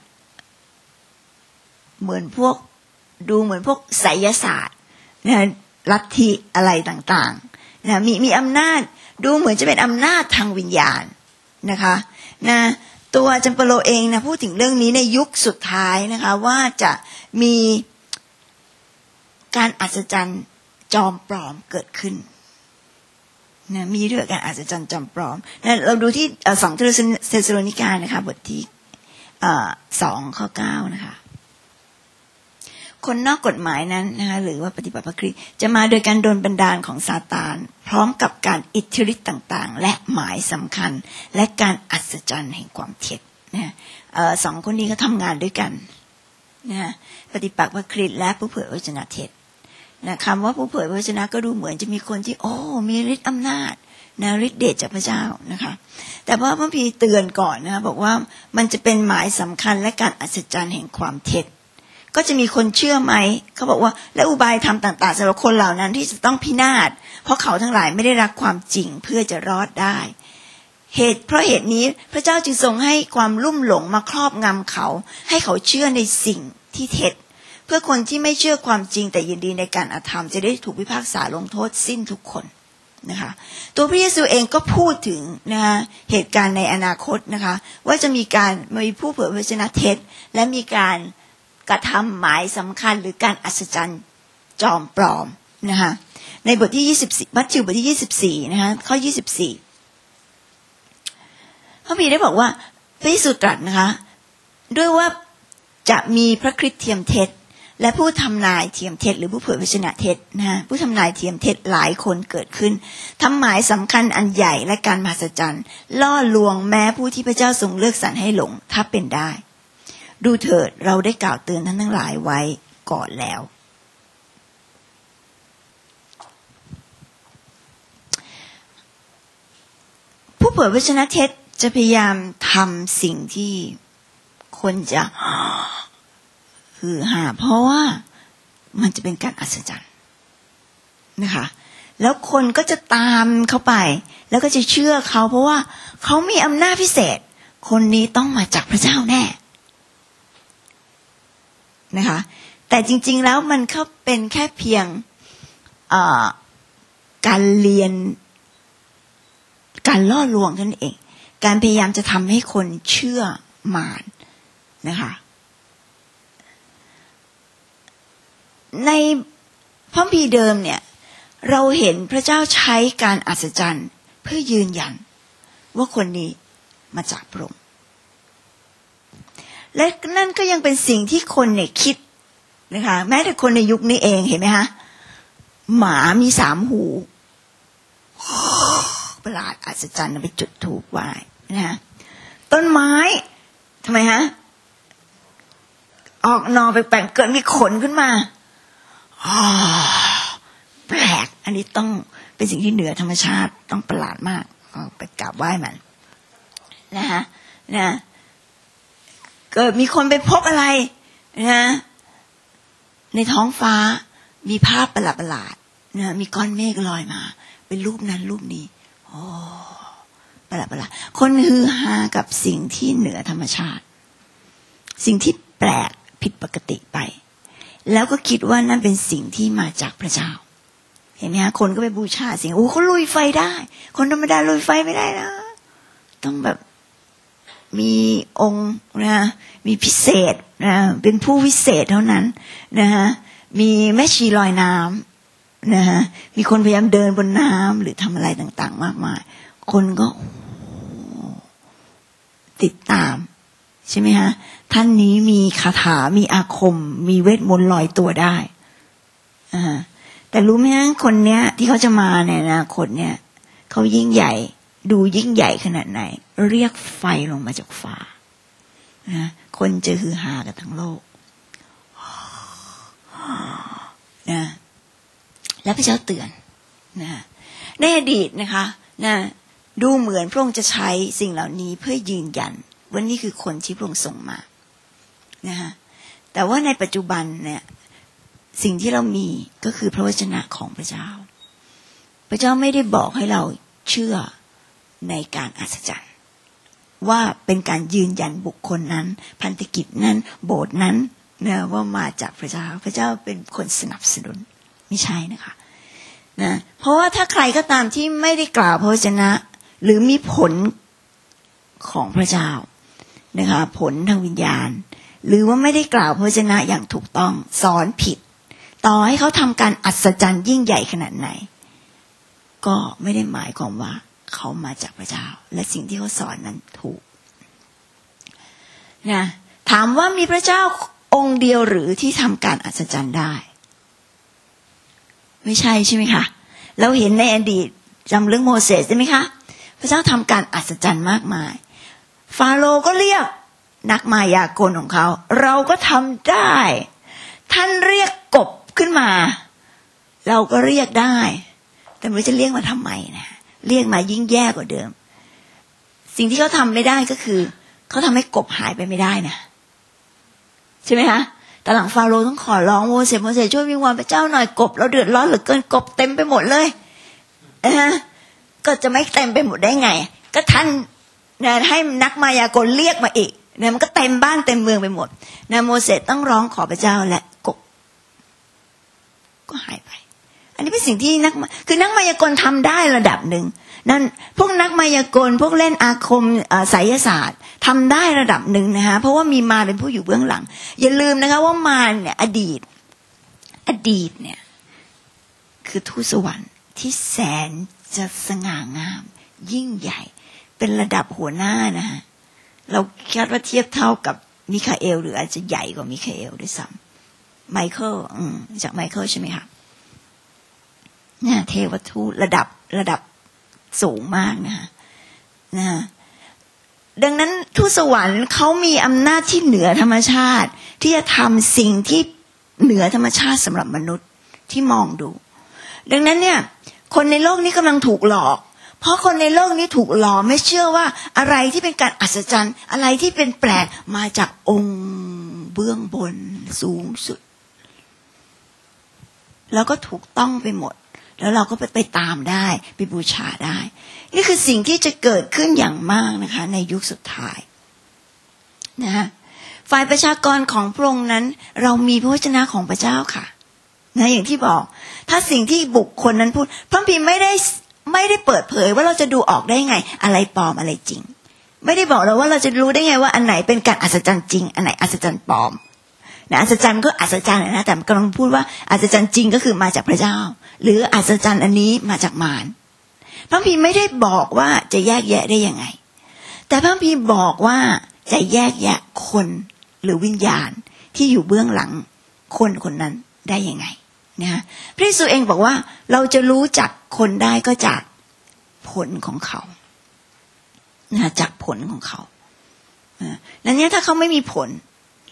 Speaker 1: เหมือนพวกไสยศาสตร์นะลัทธิอะไรต่างๆนะมีอำนาจดูเหมือนจะเป็นอำนาจทางวิญญาณนะคะนะตัวอาจารย์เปโลเองนะพูดถึงเรื่องนี้ในยุคสุดท้ายนะคะว่าจะมีการอัศจรรย์จอมปลอมเกิดขึ้นนะมีเรื่องการอัศจรรย์จอมปลอมนะเราดูที่2เธสโลนิกานะคะบทที่2ข้อ9นะคะคนนอกกฎหมายนั้นนะคะหรือว่าปฏิบัติพระคริสต์จะมาโดยการโดนบันดาลของซาตานพร้อมกับการอิทธิฤทธิ์ต่างๆและหมายสำคัญและการอัศจรรย์แห่งความเท็จนะสองคนนี้ก็ทำงานด้วยกันนะปฏิปักษ์พระคริสต์และผู้เผยพระวจนะเท็จนะคำว่าผู้เผยพระวจนะก็ดูเหมือนจะมีคนที่มีฤทธิ์อำนาจนะฤทธิ์เดชจากพระเจ้านะคะแต่ว่าพระคัมภีร์เตือนก่อนนะคะบอกว่ามันจะเป็นหมายสำคัญและการอัศจรรย์แห่งความเท็จก็จะมีคนเชื่อไหมเขาบอกว่าและอุบายธรรมต่างๆสำหรับคนเหล่านั้นที่จะต้องพินาศเพราะเขาทั้งหลายไม่ได้รักความจริงเพื่อจะรอดได้เพราะเหตุนี้พระเจ้าจึงทรงให้ความลุ่มหลงมาครอบงำเขาให้เขาเชื่อในสิ่งที่เท็จเพื่อคนที่ไม่เชื่อความจริงแต่ยินดีในการอธรรมจะได้ถูกพิพากษาลงโทษสิ้นทุกคนนะคะตัวพระเยซูเองก็พูดถึงนะคะเหตุการณ์ในอนาคตนะคะว่าจะมีผู้เผยพระวจนะเท็จและมีการกระทำหมายสำคัญหรือการอัศจรรย์จอมปลอมนะคะในบทที่24มัทธิวบทที่24นะคะข้อ24พระคัมภีร์ได้บอกว่าพระเยซูตรัสนะคะด้วยว่าจะมีพระคริสต์เทียมเท็จและผู้ทำนายเทียมเท็จหรือผู้เผยพระวจนะเท็จนะผู้ทำนายเทียมเท็จหลายคนเกิดขึ้นทำหมายสำคัญอันใหญ่และการมหัศจรรย์ล่อลวงแม้ผู้ที่พระเจ้าทรงเลือกสรรให้หลงถ้าเป็นได้ดูเถิดเราได้กล่าวเตือนท่านทั้งหลายไว้ก่อนแล้วผู้เผยพระวจนะเท็จจะพยายามทำสิ่งที่คนจะฮือฮาเพราะว่ามันจะเป็นการอัศจรรย์นะคะแล้วคนก็จะตามเขาไปแล้วก็จะเชื่อเขาเพราะว่าเขามีอำนาจพิเศษคนนี้ต้องมาจากพระเจ้าแน่นะคะแต่จริงๆแล้วมันก็เป็นแค่เพียงการเรียนการล่อลวงนั่นเองการพยายามจะทำให้คนเชื่อมารนะคะในพระคัมภีร์เดิมเนี่ยเราเห็นพระเจ้าใช้การอัศจรรย์เพื่อยืนยันว่าคนนี้มาจากพระองค์และนั่นก็ยังเป็นสิ่งที่คนเนี่ยคิดนะคะแม้แต่คนในยุคนี้เองเห็นไหมคะหมามี3หูประหลาดอัศจรรย์ไปจุดธูปไหว้นะฮะต้นไม้ทำไมฮะออกหน่อแปลกๆเกิดมีขนขึ้นมาแปลกอันนี้ต้องเป็นสิ่งที่เหนือธรรมชาติต้องประหลาดมากไปกราบไหว้มันนะเกิดมีคนไปพบอะไรนะในท้องฟ้ามีภาพประหลาดๆนะมีก้อนเมฆลอยมาเป็นรูปนั้นรูปนี้ประหลาดคนฮือฮากับสิ่งที่เหนือธรรมชาติสิ่งที่แปลกผิดปกติไปแล้วก็คิดว่านั่นเป็นสิ่งที่มาจากพระเจ้าเห็นไหมฮะคนก็ไปบูชาสิ่งเขาลุยไฟได้คนธรรมดาลุยไฟไม่ได้นะต้องแบบมีองค์นะมีพิเศษนะเป็นผู้วิเศษเท่านั้นนะฮะมีแม่ชีลอยน้ำนะฮะมีคนพยายามเดินบนน้ำหรือทำอะไรต่างๆมากมายคนก็ติดตามใช่ไหมฮะท่านนี้มีคาถามีอาคมมีเวทมนต์ลอยตัวได้แต่รู้ไหมฮะคนเนี้ยที่เขาจะมาในอนาคตเนี่ยเขายิ่งใหญ่ดูยิ่งใหญ่ขนาดไหนเรียกไฟลงมาจากฟ้านะคนจะฮือฮากันทั้งโลกนะแล้วพระเจ้าเตือนนะในอดีตนะคะนะดูเหมือนพระองค์จะใช้สิ่งเหล่านี้เพื่อยืนยันว่านี่คือคนที่พระองค์ส่งมานะฮะแต่ว่าในปัจจุบันเนี่ยสิ่งที่เรามีก็คือพระวจนะของพระเจ้าพระเจ้าไม่ได้บอกให้เราเชื่อในการอัศจรรย์ว่าเป็นการยืนยันบุคคลนั้นพันธกิจนั้นโบสถ์นั้นนะว่ามาจากพระเจ้าพระเจ้าเป็นคนสนับสนุนไม่ใช่นะคะนะเพราะว่าถ้าใครก็ตามที่ไม่ได้กล่าวพระวจนะหรือมีผลของพระเจ้านะคะผลทางวิญญาณหรือว่าไม่ได้กล่าวพระวจนะอย่างถูกต้องสอนผิดต่อให้เขาทำการอัศจรรย์ยิ่งใหญ่ขนาดไหนก็ไม่ได้หมายความว่าเขามาจากพระเจ้าและสิ่งที่เขาสอนนั้นถูกนะถามว่ามีพระเจ้าองค์เดียวหรือที่ทำการอัศจรรย์ได้ไม่ใช่ใช่ไหมคะเราเห็นในอดีตจำเรื่องโมเสสได้ไหมคะพระเจ้าทำการอัศจรรย์มากมายฟาโรห์ก็เรียกนักมายากลของเขาเราก็ทำได้ท่านเรียกกบขึ้นมาเราก็เรียกได้แต่ไม่รู้จะเรียกมาทำไมนะเรียกมายิ่งแย่กว่าเดิมสิ่งที่เขาทำไม่ได้ก็คือเขาทำให้กบหายไปไม่ได้นะใช่ไหมคะแต่หลังฟาโรห์ต้องขอร้องโมเสสช่วยวิงวอนพระเจ้าหน่อยกบเราเดือดร้อนเหลือเกินกบเต็มไปหมดเลยก็จะไม่เต็มไปหมดได้ไงก็ท่านให้นักมายากลเรียกมาอีกมันก็เต็มบ้านเต็มเมืองไปหมดโมเสสต้องร้องขอพระเจ้าและกบก็หายไปอันนี้เป็นสิ่งที่นักมายากลทำได้ระดับหนึ่งนั่นพวกนักมายากลพวกเล่นอาคมไสยศาสตร์ทำได้ระดับหนึ่งนะคะเพราะว่ามีมารเป็นผู้อยู่เบื้องหลังอย่าลืมนะคะว่ามารเนี่ยอดีตเนี่ยคือทูตสวรรค์ที่แสนจะสง่างามยิ่งใหญ่เป็นระดับหัวหน้านะฮะเราคาดว่าเทียบเท่ากับมิคาเอลหรืออาจจะใหญ่กว่ามิคาเอลด้วยซ้ำไมเคิลจากไมเคิลใช่ไหมคะเนี่ยเทวทูตระดับสูงมากนะดังนั้นทูตสวรรค์เขามีอำนาจที่เหนือธรรมชาติที่จะทำสิ่งที่เหนือธรรมชาติสำหรับมนุษย์ที่มองดูดังนั้นเนี่ยคนในโลกนี้กำลังถูกหลอกเพราะคนในโลกนี้ถูกหลอกไม่เชื่อว่าอะไรที่เป็นการอัศจรรย์อะไรที่เป็นแปลกมาจากองค์เบื้องบนสูงสุดแล้วก็ถูกต้องไปหมดแล้วเราก็ไปตามได้ไปบูชาได้นี่คือสิ่งที่จะเกิดขึ้นอย่างมากนะคะในยุคสุดท้ายนะฮะฝ่ายประชากรของพระองค์นั้นเรามีพระวจนะของพระเจ้าค่ะนะอย่างที่บอกถ้าสิ่งที่บุคคลนั้นพูดพระคัมภีร์ไม่ได้เปิดเผยว่าเราจะดูออกได้ไงอะไรปลอมอะไรจริงไม่ได้บอกเราว่าเราจะรู้ได้ไงว่าอันไหนเป็นการอัศจรรย์จริงอันไหนอัศจรรย์ปลอมนะอัศจรรย์ก็อัศจรรย์นะแต่กำลังพูดว่าอัศจรรย์จริงก็คือมาจากพระเจ้าหรืออัศจรรย์อันนี้มาจากมารพระคัมภีร์ไม่ได้บอกว่าจะแยกแยะได้ยังไงแต่พระคัมภีร์บอกว่าจะแยกแยะคนหรือวิญญาณที่อยู่เบื้องหลังคนนั้นได้ยังไงนะพระเยซูเองบอกว่าเราจะรู้จักคนได้ก็จากผลของเขานะจากผลของเขานั้นเนี่ยถ้าเขาไม่มีผล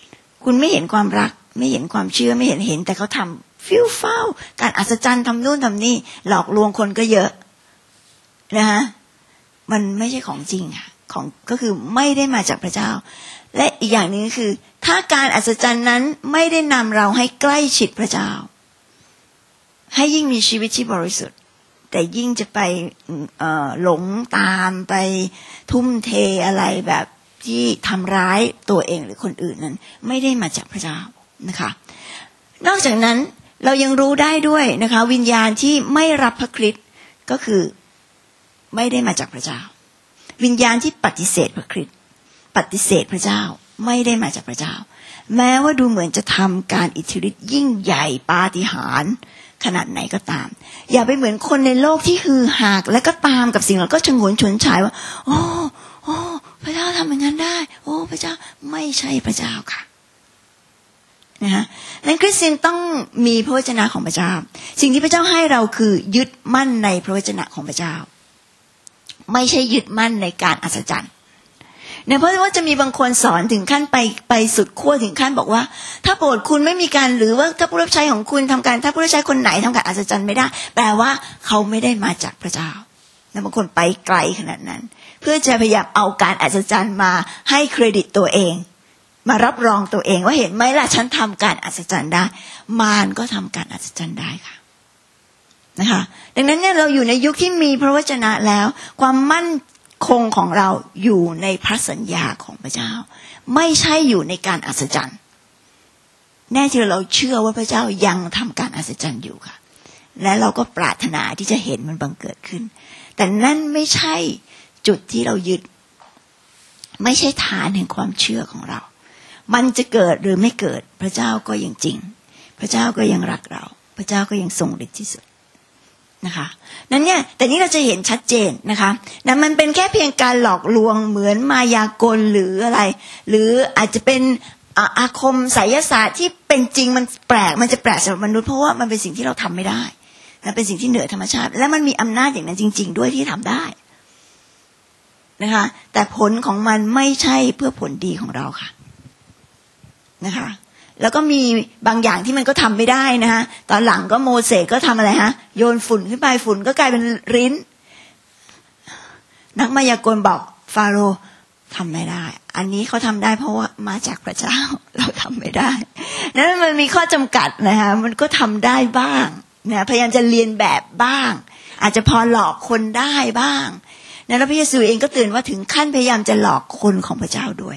Speaker 1: คุณไม่เห็นความรักไม่เห็นความเชื่อไม่เห็นแต่เขาทำฟิวฟ้าวการอัศจรรย์ทำนู่นทำนี่หลอกลวงคนก็เยอะนะฮะมันไม่ใช่ของจริงค่ะของก็คือไม่ได้มาจากพระเจ้าและอีกอย่างนึงคือถ้าการอัศจรรย์นั้นไม่ได้นำเราให้ใกล้ชิดพระเจ้าให้ยิ่งมีชีวิตที่บริสุทธิ์แต่ยิ่งจะไปหลงตามไปทุ่มเทอะไรแบบที่ทำร้ายตัวเองหรือคนอื่นนั้นไม่ได้มาจากพระเจ้านะคะนอกจากนั้นเรายังรู้ได้ด้วยนะคะวิญญาณที่ไม่รับพระคริสต์ก็คือไม่ได้มาจากพระเจ้าวิญญาณที่ปฏิเสธพระคริสต์ปฏิเสธพระเจ้าไม่ได้มาจากพระเจ้าแม้ว่าดูเหมือนจะทำการอิทธิฤทธิ์ยิ่งใหญ่ปาฏิหาริย์ขนาดไหนก็ตามอย่าไปเหมือนคนในโลกที่ฮือฮาและก็ตามกับสิ่งแล้วก็ชงนชวนฉายว่าโอ้พระเจ้าทำอย่างนั้นได้โอ้พระเจ้าไม่ใช่พระเจ้าค่ะนะฮะนั้นคริสเตียนต้องมีพระวจนะของพระเจ้าสิ่งที่พระเจ้าให้เราคือยึดมั่นในพระวจนะของพระเจ้าไม่ใช่ยึดมั่นในการอัศจรรย์เนี่ยเพราะว่าจะมีบางคนสอนถึงขั้นไปสุดขั้วถึงขั้นบอกว่าถ้าโปรดคุณไม่มีการหรือว่าถ้าผู้รับใช้ของคุณทำการถ้าผู้รับใช้คนไหนทำการอัศจรรย์ไม่ได้แปลว่าเขาไม่ได้มาจากพระเจ้าและบางคนไปไกลขนาดนั้นเพื่อจะพยายามเอาการอัศจรรย์มาให้เครดิตตัวเองมารับรองตัวเองว่าเห็นไหมล่ะฉันทำการอัศจรรย์ได้มารก็ทำการอัศจรรย์ได้ค่ะนะคะดังนั้นเนี่ยเราอยู่ในยุคที่มีพระวจนะแล้วความมั่นคงของเราอยู่ในพระสัญญาของพระเจ้าไม่ใช่อยู่ในการอัศจรรย์แน่ที่เราเชื่อว่าพระเจ้ายังทำการอัศจรรย์อยู่ค่ะและเราก็ปรารถนาที่จะเห็นมันบังเกิดขึ้นแต่นั่นไม่ใช่จุดที่เรายึดไม่ใช่ฐานแห่งความเชื่อของเรามันจะเกิดหรือไม่เกิดพระเจ้าก็ยังจริงพระเจ้าก็ยังรักเราพระเจ้าก็ยังทรงฤทธิ์ที่สุดนะคะนั้นเนี่ยแต่นี้เราจะเห็นชัดเจนนะคะนะมันเป็นแค่เพียงการหลอกลวงเหมือนมายากลหรืออะไรหรืออาจจะเป็นอาคมไสยศาสตร์ที่เป็นจริงมันแปลกมันจะแปลกสำหรับมนุษย์เพราะว่ามันเป็นสิ่งที่เราทำไม่ได้นะเป็นสิ่งที่เหนือธรรมชาติและมันมีอำนาจอย่างนั้นจริงๆด้วยที่ทำได้นะคะแต่ผลของมันไม่ใช่เพื่อผลดีของเราค่ะนะคะแล้วก็มีบางอย่างที่มันก็ทำไม่ได้นะฮะตอนหลังก็โมเสสก็ทำอะไรฮะโยนฝุ่นขึ้นไปฝุ่นก็กลายเป็นริ้นนักมายากลบอกฟาโรห์ทำไม่ได้อันนี้เขาทำได้เพราะว่ามาจากพระเจ้าเราทำไม่ได้นั้นมันมีข้อจำกัดนะคะมันก็ทำได้บ้างนะพยายามจะเรียนแบบบ้างอาจจะพอหลอกคนได้บ้างนะแล้วพระเยซูเองก็เตือนว่าถึงขั้นพยายามจะหลอกคนของพระเจ้าด้วย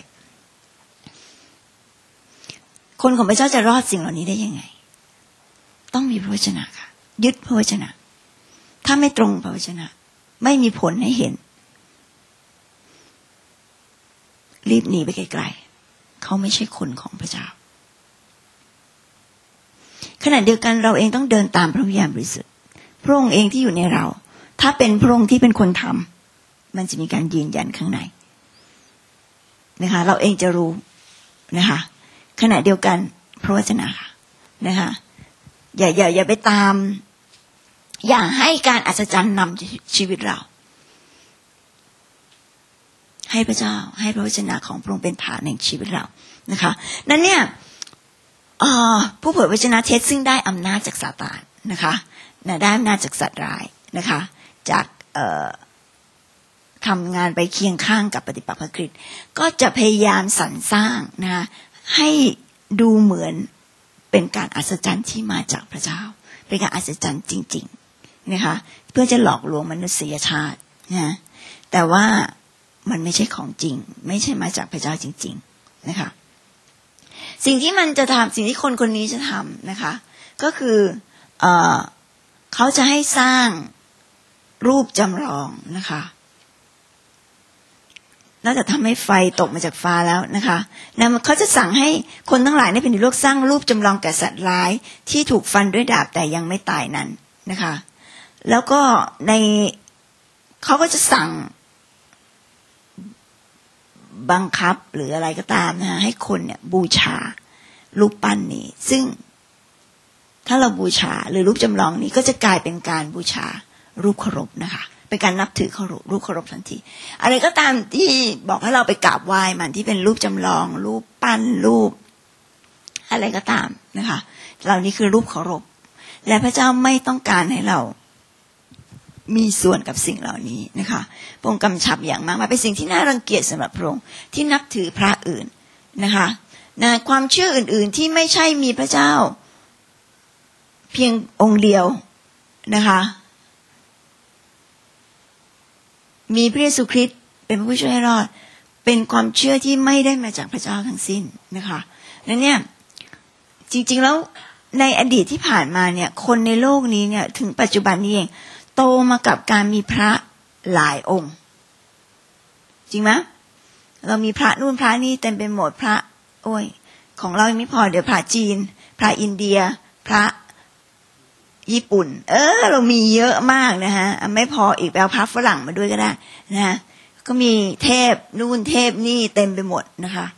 Speaker 1: คนของพระเจ้าจะรอดสิ่งเหล่านี้ได้ยังไงต้องมีพระวจนะค่ะยึดพระวจนะถ้าไม่ตรงพระวจนะไม่มีผลให้เห็นรีบหนีไปไกลๆเขาไม่ใช่คนของพระเจ้าขณะเดียวกันเราเองต้องเดินตามพระวิญญาณบริสุทธิ์พระองค์เองที่อยู่ในเราถ้าเป็นพระองค์ที่เป็นคนทำมันจะมีการยืนยันข้างในนะคะเราเองจะรู้นะคะขณะเดียวกันพระวจนะค่ะนะคะอย่าไปตามอย่าให้การอัศจรรย์นำชีวิตเราให้พระเจ้าให้พระวจนะของพระองค์เป็นฐานแห่งชีวิตเรานะคะนั้นเนี่ยผู้เผยพระวจนะเท็จซึ่งได้อำนาจจากซาตานนะคะได้อำนาจจากสัตว์ร้ายนะคะจากทำงานไปเคียงข้างกับปฏิปักษ์พระคริสต์ก็จะพยายามสรรสร้างนะคะให้ดูเหมือนเป็นการอัศจรรย์ที่มาจากพระเจ้าเป็นการอัศจรรย์จริงๆนะคะเพื่อจะหลอกลวงมนุษยชาตินะแต่ว่ามันไม่ใช่ของจริงไม่ใช่มาจากพระเจ้าจริงๆนะคะสิ่งที่มันจะทำสิ่งที่คนนี้จะทำนะคะก็คือเขาจะให้สร้างรูปจำลองนะคะนอกจากทำให้ไฟตกมาจากฟ้าแล้วนะคะเขาจะสั่งให้คนทั้งหลายในแผ่นดินโลกสร้างรูปจำลองแก่สัตว์ร้ายที่ถูกฟันด้วยดาบแต่ยังไม่ตายนั้นนะคะแล้วก็เขาก็จะสั่งบังคับหรืออะไรก็ตามนะให้คนเนี่ยบูชารูปปั้นนี้ซึ่งถ้าเราบูชาหรือรูปจำลองนี้ก็จะกลายเป็นการบูชารูปเคารพนะคะเป็นการนับถือรูปเคารพทันทีอะไรก็ตามที่บอกให้เราไปกราบไหว้มันที่เป็นรูปจำลองรูปปั้นรูปอะไรก็ตามนะคะเหล่านี้คือรูปเคารพและพระเจ้าไม่ต้องการให้เรามีส่วนกับสิ่งเหล่านี้นะคะพระองค์กำชับอย่างมากมันเป็นสิ่งที่น่ารังเกียจสำหรับพระองค์ที่นับถือพระอื่นนะคะความเชื่ออื่นๆที่ไม่ใช่มีพระเจ้าเพียงองค์เดียวนะคะมีพระเยซูคริสต์เป็นผู้ช่วยให้รอดเป็นความเชื่อที่ไม่ได้มาจากพระเจ้าทั้งสิ้นนะคะนั้นเนี่ยจริงๆแล้วในอดีตที่ผ่านมาเนี่ยคนในโลกนี้เนี่ยถึงปัจจุบันนี้เองโตมากับการมีพระหลายองค์จริงไหมเรามีพระนู่นพระนี่เต็มไปหมดพระโอ้ยของเรายังไม่พอเดี๋ยวพระจีนพระอินเดียพระญี่ปุ่นเรามีเยอะมากนะฮะไม่พออีกไปเอาพระฝรั่งมาด้วยก็ได้นะฮะก็มีเทพนู่นเทพนี่เต็มไปหมดนะคะ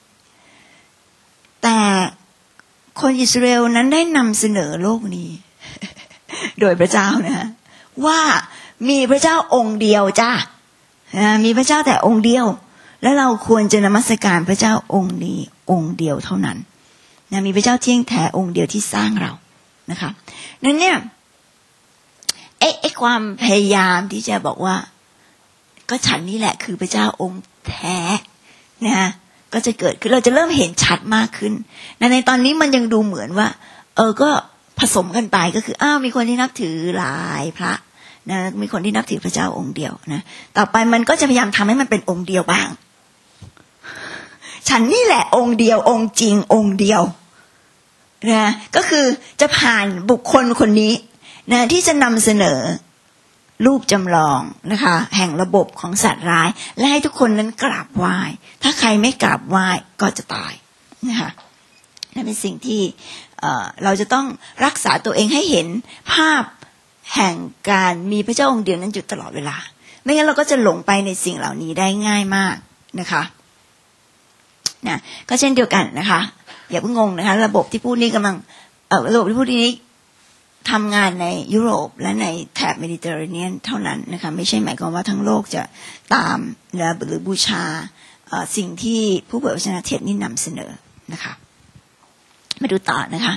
Speaker 1: แต่คนอิสราเอลนั้นได้นำเสนอโลกนี้ โดยพระเจ้านะฮะว่ามีพระเจ้าองค์เดียวจ้ามีพระเจ้าแต่องค์เดียวแล้วเราควรจะนมัสการพระเจ้าองค์นี้องค์เดียวเท่านั้นนะมีพระเจ้าเที่ยงแท้องค์เดียวที่สร้างเรานะคะนั้นเนี่ยไอ้ความพยายามที่จะบอกว่าก็ฉันนี่แหละคือพระเจ้าองค์แท้นะฮะก็จะเกิดขึ้นเราจะเริ่มเห็นชัดมากขึ้นในตอนนี้มันยังดูเหมือนว่าก็ผสมกันไปก็คือมีคนที่นับถือหลายพระนะมีคนที่นับถือพระเจ้าองค์เดียวนะต่อไปมันก็จะพยายามทำให้มันเป็นองค์เดียวบ้างฉันนี่แหละองค์เดียวองค์จริงองค์เดียวนะก็คือจะผ่านบุคคลคนนี้นะที่จะนำเสนอรูปจำลองนะคะแห่งระบบของสัตว์ร้ายและให้ทุกคนนั้นกราบไหว้ถ้าใครไม่กราบไหว้ก็จะตายนะคะนั่นเป็นสิ่งที่เราจะต้องรักษาตัวเองให้เห็นภาพแห่งการมีพระเจ้าองค์เดียวนั้นอยู่ตลอดเวลาไม่งั้นเราก็จะหลงไปในสิ่งเหล่านี้ได้ง่ายมากนะคะนะก็เช่นเดียวกันนะคะอย่าเพิ่งงงนะคะระบบที่พูดนี้กำลังระบบที่พูดนี้ทำงานในยุโรปและในแถบเมดิเตอร์เรเนียนเท่านั้นนะคะไม่ใช่หมายความว่าทั้งโลกจะตามหรือบูชาสิ่งที่ผู้เผยพระชนะเทศนี้นำเสนอนะคะมาดูต่อนะคะ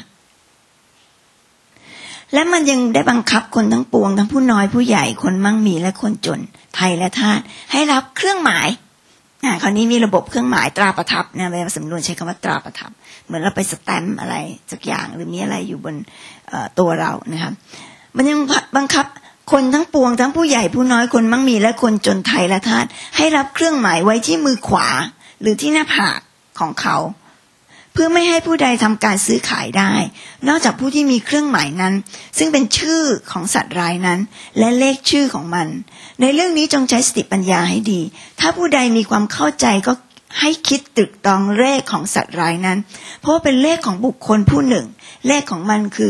Speaker 1: และมันยังได้บังคับคนทั้งปวงทั้งผู้น้อยผู้ใหญ่คนมั่งมีและคนจนไทยและทาสให้รับเครื่องหมายคราวนี้มีระบบเครื่องหมายตราประทับนะในสำนวนใช้คำว่าตราประทับเหมือนเราไปสแตมป์อะไรสักอย่างหรือมีอะไรอยู่บนตัวเรานะครับมันยังบังคับคนทั้งปวงทั้งผู้ใหญ่ผู้น้อยคนมั่งมีและคนจนไทยและทาสให้รับเครื่องหมายไว้ที่มือขวาหรือที่หน้าผากของเขาเพื่อไม่ให้ผู้ใดทำการซื้อขายได้นอกจากผู้ที่มีเครื่องหมายนั้นซึ่งเป็นชื่อของสัตว์ร้ายนั้นและเลขชื่อของมันในเรื่องนี้จงใช้สติปัญญาให้ดีถ้าผู้ใดมีความเข้าใจก็ให้คิดตรึกตรองเลขของสัตว์ร้ายนั้นเพราะเป็นเลขของบุคคลผู้หนึ่งเลขของมันคือ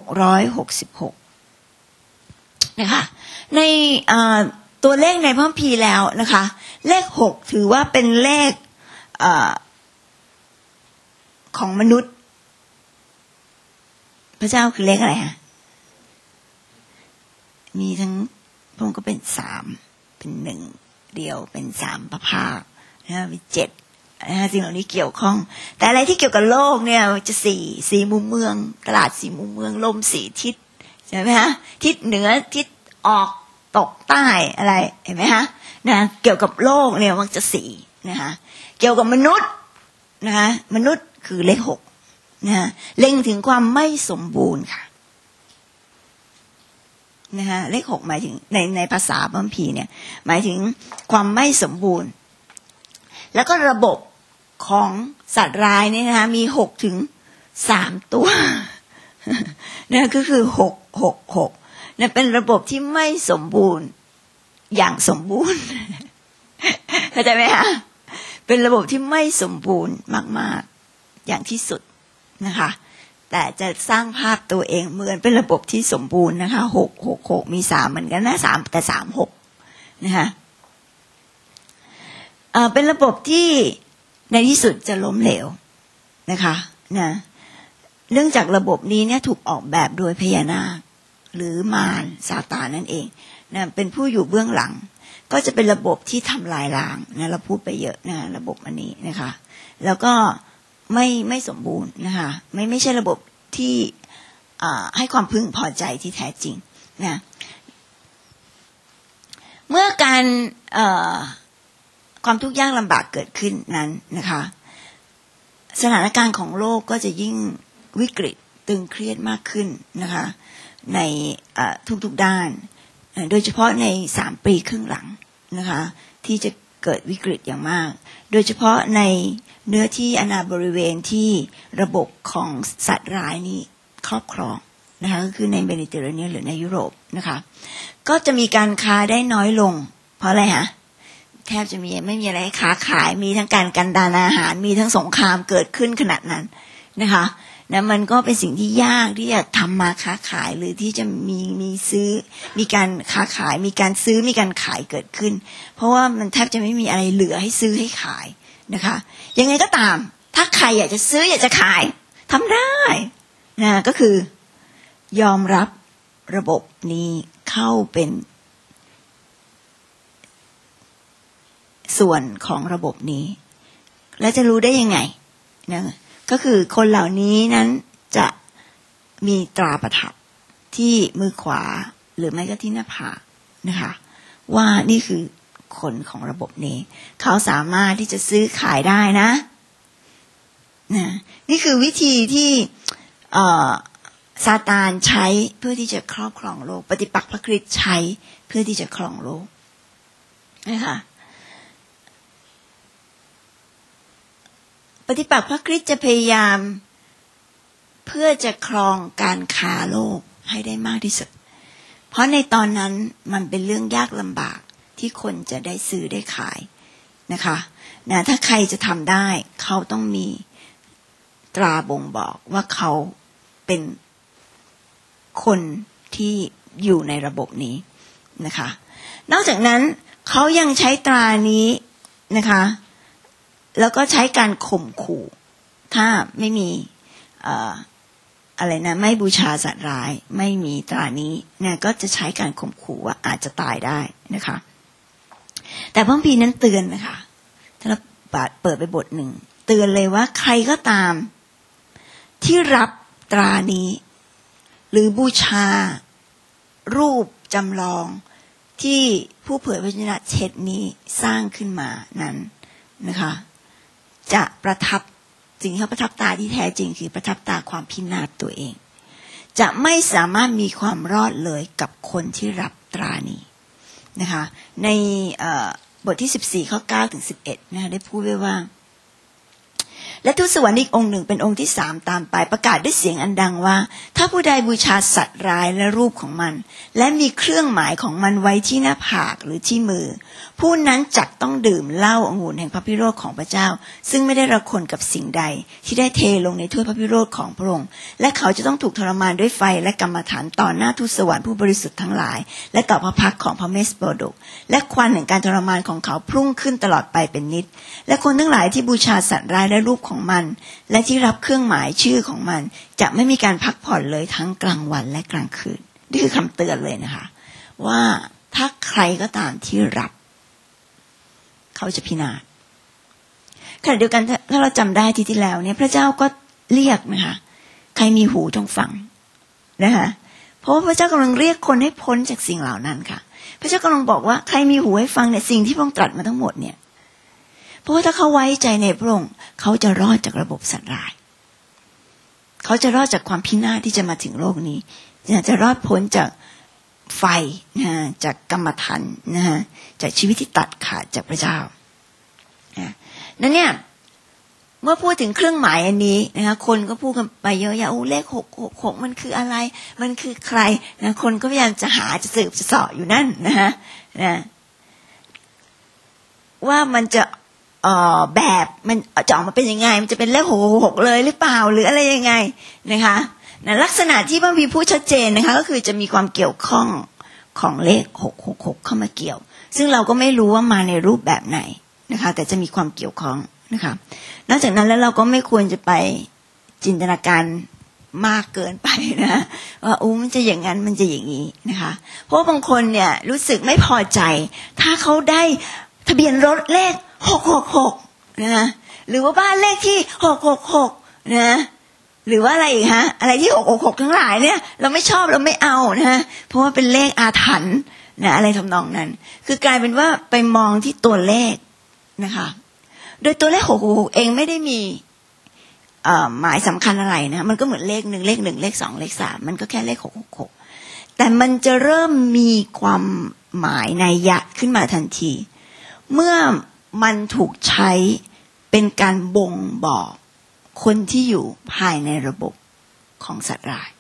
Speaker 1: 666นะคะในตัวเลขในพระคัมภีร์แล้วนะคะเลข6ถือว่าเป็นเลขของมนุษย์พระเจ้าคือเลขอะไรฮะมีทั้งพระองค์ก็เป็น3เป็น1เดียวเป็น3ประภาคนะมี7นะสิ่งเหล่านี้เกี่ยวข้องแต่อะไรที่เกี่ยวกับโลกเนี่ยจะ4มุมเมืองตลาด4มุมเมืองลม4ทิศใช่ไหมฮะทิศเหนือทิศออกตกใต้อะไรเห็นไหมฮะนะเกี่ยวกับโลกเนี่ยมันจะ4นะคะเกี่ยวกับมนุษย์นะคะมนุษย์คือเลข6นะฮะเล็งถึงความไม่สมบูรณ์ค่ะนะฮะเลข6หมายถึงในภาษาพระคัมภีร์เนี่ยหมายถึงความไม่สมบูรณ์แล้วก็ระบบของสัตว์ร้ายนี่นะคะมี6ถึง3ตัวนะก็คือ666นะเป็นระบบที่ไม่สมบูรณ์อย่างสมบูรณ์เข้าใจไหมคะเป็นระบบที่ไม่สมบูรณ์มากๆอย่างที่สุดนะคะแต่จะสร้างภาพตัวเองเหมือนเป็นระบบที่สมบูรณ์นะคะ666มี3เหมือนกันนะ3แต่36นะคะเป็นระบบที่ในที่สุดจะล้มเหลวนะคะนะเนื่องจากระบบนี้เนี่ยถูกออกแบบโดยพญานาคหรือมารซาตานนั่นเองนะเป็นผู้อยู่เบื้องหลังก็จะเป็นระบบที่ทำลายล้างนะเราพูดไปเยอะนะระบบอันนี้นะคะแล้วก็ไม่สมบูรณ์นะคะไม่ใช่ระบบที่ให้ความพึงพอใจที่แท้จริงนะเมื่อการความทุกข์ยากลำบากเกิดขึ้นนั้นนะคะสถานการณ์ของโลกก็จะยิ่งวิกฤตตึงเครียดมากขึ้นนะคะในทุกๆด้านโดยเฉพาะใน3 ปีครึ่งหลังนะคะที่จะเกิดวิกฤตอย่างมากโดยเฉพาะในเนื้อที่อาณาบริเวณที่ระบบของสัตว์ร้ายนี้ครอบครองนะคะก็คือในเมดิเตอร์เรเนียนหรือในยุโรปนะคะก็จะมีการค้าได้น้อยลงเพราะอะไรฮะแทบจะไม่มีอะไรค้าขายมีทั้งการกันดารอาหารมีทั้งสงครามเกิดขึ้นขนาดนั้นนะคะนะมันก็เป็นสิ่งที่ยากที่จะทำมาค้าขายหรือที่จะมีซื้อมีการค้าขายมีการซื้อมีการขายเกิดขึ้นเพราะว่ามันแทบจะไม่มีอะไรเหลือให้ซื้อให้ขายนะคะยังไงก็ตามถ้าใครอยากจะซื้ออยากจะขายทำได้นะก็คือยอมรับระบบนี้เข้าเป็นส่วนของระบบนี้และจะรู้ได้ยังไงนะก็คือคนเหล่านี้นั้นจะมีตราประทับที่มือขวาหรือไม่ก็ที่หน้าผากนะคะว่านี่คือคนของระบบนี้เขาสามารถที่จะซื้อขายได้นะนี่คือวิธีที่ซาตานใช้เพื่อที่จะครอบครองโลกปฏิปักษ์พระคริสต์ใช้เพื่อที่จะครองโลกนะคะปฏิปักษ์พระคริสต์จะพยายามเพื่อจะครองการค้าโลกให้ได้มากที่สุดเพราะในตอนนั้นมันเป็นเรื่องยากลำบากที่คนจะได้ซื้อได้ขายนะคะถ้าใครจะทำได้เขาต้องมีตราบ่งบอกว่าเขาเป็นคนที่อยู่ในระบบนี้นะคะนอกจากนั้นเขายังใช้ตรานี้นะคะแล้วก็ใช้การข่มขู่ถ้าไม่มีอะไรนะไม่บูชาสัตว์ร้ายไม่มีตรานี้เนี่ยก็จะใช้การข่มขู่ว่าอาจจะตายได้นะคะแต่พระคัมภีร์นั้นเตือนนะคะถ้าเราเปิดไปบทหนึ่งเตือนเลยว่าใครก็ตามที่รับตรานี้หรือบูชารูปจำลองที่ผู้เผยพระวจนะเช็ดนี้สร้างขึ้นมานั้นนะคะจะประทับสิ่งที่เขาประทับตาที่แท้จริงคือประทับตาความพินาศตัวเองจะไม่สามารถมีความรอดเลยกับคนที่รับตรานี้นะคะในบทที่14ข้อ9ถึง11นะคะได้พูดไว้ว่าและทูตสวรรค์อีกองค์หนึ่งเป็นองค์ที่3ตามไปประกาศด้วยเสียงอันดังว่าถ้าผู้ใดบูชาสัตว์ร้ายและรูปของมันและมีเครื่องหมายของมันไว้ที่หน้าผากหรือที่มือผู้นั้นจักต้องดื่มเหล้าองุ่นแห่งพระพิโรธของพระเจ้าซึ่งไม่ได้ระคนกับสิ่งใดที่ได้เทลงในถ้วยพระพิโรธของพระองค์และเขาจะต้องถูกทรมานด้วยไฟและกรรมฐานต่อหน้าทูตสวรรค์ผู้บริสุทธิ์ทั้งหลายและต่อพระพักของพระเมสโปรดกและควันแห่งการทรมานของเขาพุ่งขึ้นตลอดไปเป็นนิจและคนทั้งหลายที่บูชาสัตว์ร้ายและรูปของมันและที่รับเครื่องหมายชื่อของมันจะไม่มีการพักผ่อนเลยทั้งกลางวันและกลางคืนนี่คือคำเตือนเลยนะคะว่าถ้าใครก็ตามที่รับเขาจะพินาศขณะเดียวกันถ้าเราจำได้ที่แล้วเนี่ยพระเจ้าก็เรียกนะคะใครมีหูจงฟังนะคะเพราะว่าพระเจ้ากำลังเรียกคนให้พ้นจากสิ่งเหล่านั้นค่ะพระเจ้ากำลังบอกว่าใครมีหูให้ฟังเนี่ยสิ่งที่พระองค์ตรัสมาทั้งหมดเนี่ยเพราะว่าถ้าเขาไว้ใจในพระองค์เขาจะรอดจากระบบสัตว์ร้ายเขาจะรอดจากความพินาศที่จะมาถึงโลกนี้จะรอดพ้นจากไฟนะจากกรรมฐานนะฮะจากชีวิตที่ตัดขาดจากพระเจ้านั่นเนี่ยเมื่อพูดถึงเครื่องหมายอันนี้นะคะคนก็พูดกันไปเยอะแยะเลข666มันคืออะไรมันคือใครนะคนก็พยายามจะหาจะสืบจะเสาะอยู่นั่นนะว่ามันจะแบบมันจะออกมาเป็นยังไงมันจะเป็นเลข666เลยหรือเปล่าหรืออะไรยังไงนะคะลักษณะที่พระคัมภีร์พูดชัดเจนนะคะก็คือจะมีความเกี่ยวข้องของเลข666เข้ามาเกี่ยวซึ่งเราก็ไม่รู้ว่ามาในรูปแบบไหนนะคะแต่จะมีความเกี่ยวข้องนะคะนอกจากนั้นแล้วเราก็ไม่ควรจะไปจินตนาการมากเกินไปนะว่ามันจะอย่างนั้นมันจะอย่างนี้นะคะเพราะบางคนเนี่ยรู้สึกไม่พอใจถ้าเขาได้ทะเบียนรถเลข666นะหหรือว่าบ้านเลขที่666นะหรือว่าอะไรอีกฮะอะไรที่666ทั้งหลายเนี่ยเราไม่ชอบเราไม่เอานะเพราะว่าเป็นเลขอาถรรพ์นะอะไรทำนองนั้นคือกลายเป็นว่าไปมองที่ตัวเลขนะคะโดยตัวเลข666เองไม่ได้มีหมายสำคัญอะไรนะมันก็เหมือนเลข1เลข1เลข2เลข3มันก็แค่เลข666แต่มันจะเริ่มมีความหมายนัยยะขึ้นมาทันทีเมื่อมันถูกใช้เป็นการบ่งบอกคนที่อยู่ภายในระบบของสัตว์ร้าย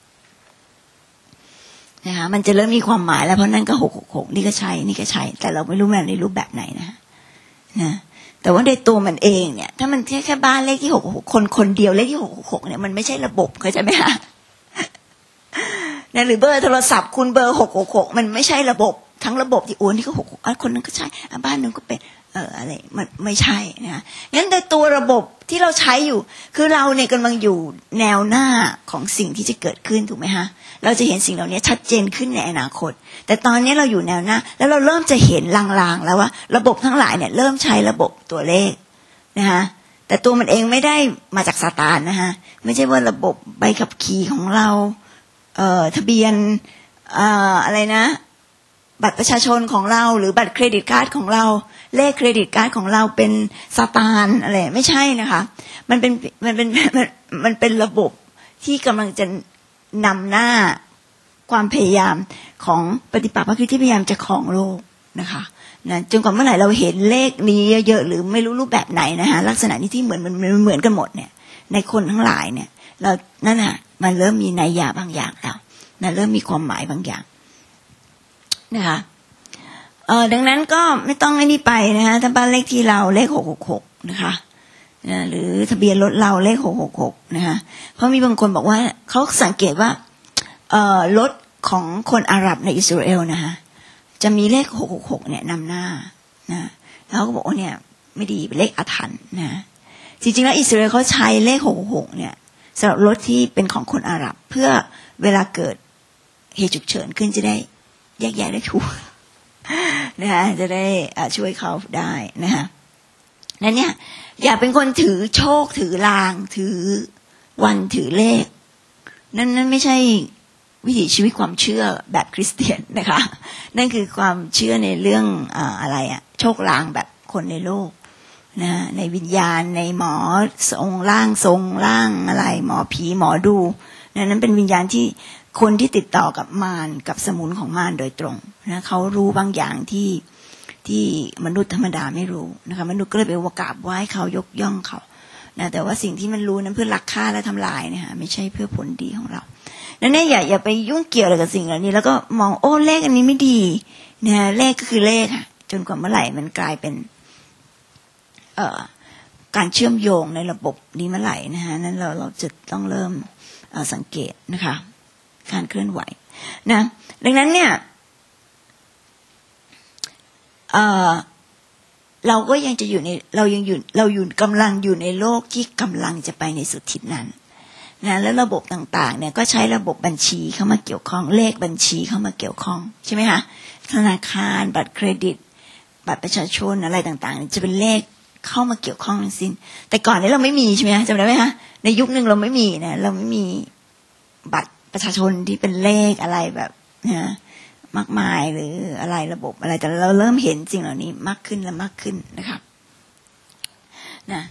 Speaker 1: นะคะมันจะเริ่มมีความหมายแล้วเพราะนั่นก็666นี่ก็ใช่นี่ก็ใช่แต่เราไม่รู้มันในรูปแบบไหนนะแต่ว่าในตัวมันเองเนี่ยถ้ามันแค่บ้านเลขที่666คนเดียวเลขที่666เนี่ยมันไม่ใช่ระบบเข้าใจไหมคะนะหรือเบอร์โทรศัพท์คุณเบอร์666มันไม่ใช่ระบบทั้งระบบที่โอ้นี่ก็666คนนั้นก็ใช่บ้านนึงก็เป็นอะไรมันไม่ใช่นะงั้นในตัวระบบที่เราใช้อยู่คือเราเนี่ยกำลังอยู่แนวหน้าของสิ่งที่จะเกิดขึ้นถูกไหมฮะเราจะเห็นสิ่งเหล่านี้ชัดเจนขึ้นในอนาคตแต่ตอนนี้เราอยู่แนวหน้าแล้วเราเริ่มจะเห็นลางๆแล้วว่าระบบทั้งหลายเนี่ยเริ่มใช้ระบบตัวเลขนะคะแต่ตัวมันเองไม่ได้มาจากซาตานนะคะไม่ใช่ว่าระบบใบขับขี่ของเราทะเบียนอะไรนะบัตรประชาชนของเราหรือบัตรเครดิตการ์ดของเราเลขเครดิตการ์ดของเราเป็นซาตานอะไรไม่ใช่นะคะมันเป็นระบบที่กำลังจะนำหน้าความพยายามของปฏิปักษ์พระคริสต์ที่พยายามจะครองโลกนะคะนะจนกว่าเมื่อไหร่เราเห็นเลขนี้เยอะๆหรือไม่รู้รูปแบบไหนนะคะลักษณะนี้ที่เหมือนกันหมดเนี่ยในคนทั้งหลายเนี่ยเรานั่นน่ะมันเริ่มมีนัยยะบางอย่างแล้วนะเริ่มมีความหมายบางอย่างนะคะดังนั้นก็ไม่ต้องให้นี่ไปนะคะถ้าบ้านเลขที่เราเลข666นะคะหรือทะเบียนรถเราเลข666นะคะเพราะมีบางคนบอกว่าเขาสังเกตว่ารถของคนอาหรับในอิสราเอลนะคะจะมีเลข666เนี่ยนำหน้านะแล้วก็บอกว่าเนี่ยไม่ดีเป็นเลขอาถรรพ์นะจริงๆแล้วอิสราเอลเขาใช้เลข666เนี่ยสำหรับรถที่เป็นของคนอาหรับเพื่อเวลาเกิดเหตุฉุกเฉินขึ้นจะได้แยกแยะได้ถูกนะคะจะได้ช่วยเขาได้นะคะนั่นเนี่ยอย่าเป็นคนถือโชคถือลางถือวันถือเลขนั่นไม่ใช่วิถีชีวิตความเชื่อแบบคริสเตียนนะคะนั่นคือความเชื่อในเรื่องอะไรโชคลางแบบคนในโลกนะในวิญญาณในหมอทรงร่างอะไรหมอผีหมอดูนั้นเป็นวิญญาณที่คนที่ติดต่อกับมารกับสมุนของมารโดยตรงนะเขารู้บางอย่างที่มนุษย์ธรรมดาไม่รู้นะคะมนุษย์ก็เลยไปกราบไหว้เขายกย่องเขานะแต่ว่าสิ่งที่มันรู้นั้นเพื่อลักฆ่าและทำลายนะคะไม่ใช่เพื่อผลดีของเรานั่นเนี่ยอย่าไปยุ่งเกี่ยวอะไรกับสิ่งเหล่านี้แล้วก็มองโอ้เลขอันนี้ไม่ดีนะเลขก็คือเลขค่ะจนกว่าเมื่อไหร่มันกลายเป็นการเชื่อมโยงในระบบนี้เมื่อไหร่นะคะนั้นเราจะต้องเริ่มสังเกตนะคะการเคลื่อนไหวนะดังนั้นเนี่ยเราก็ยังจะอยู่ในเราอยู่กำลังอยู่ในโลกที่กำลังจะไปในสุดทิศนั้นนะแล้วระบบต่างๆเนี่ยก็ใช้ระบบบัญชีเข้ามาเกี่ยวข้องเลขบัญชีเข้ามาเกี่ยวข้องใช่ไหมคะธนาคารบัตรเครดิตบัตรประชาชนอะไรต่างๆจะเป็นเลขเข้ามาเกี่ยวข้องทั้งสิ้นแต่ก่อนนี้เราไม่มีใช่ไหมจำได้ไหมคะในยุคนึงเราไม่มีนะเราไม่มีบัตรประชาชนที่เป็นเลขอะไรแบบนะมากมายหรืออะไรระบบอะไรแต่เราเริ่มเห็นสิ่งเหล่านี้มากขึ้นและมากขึ้นนะคะนะ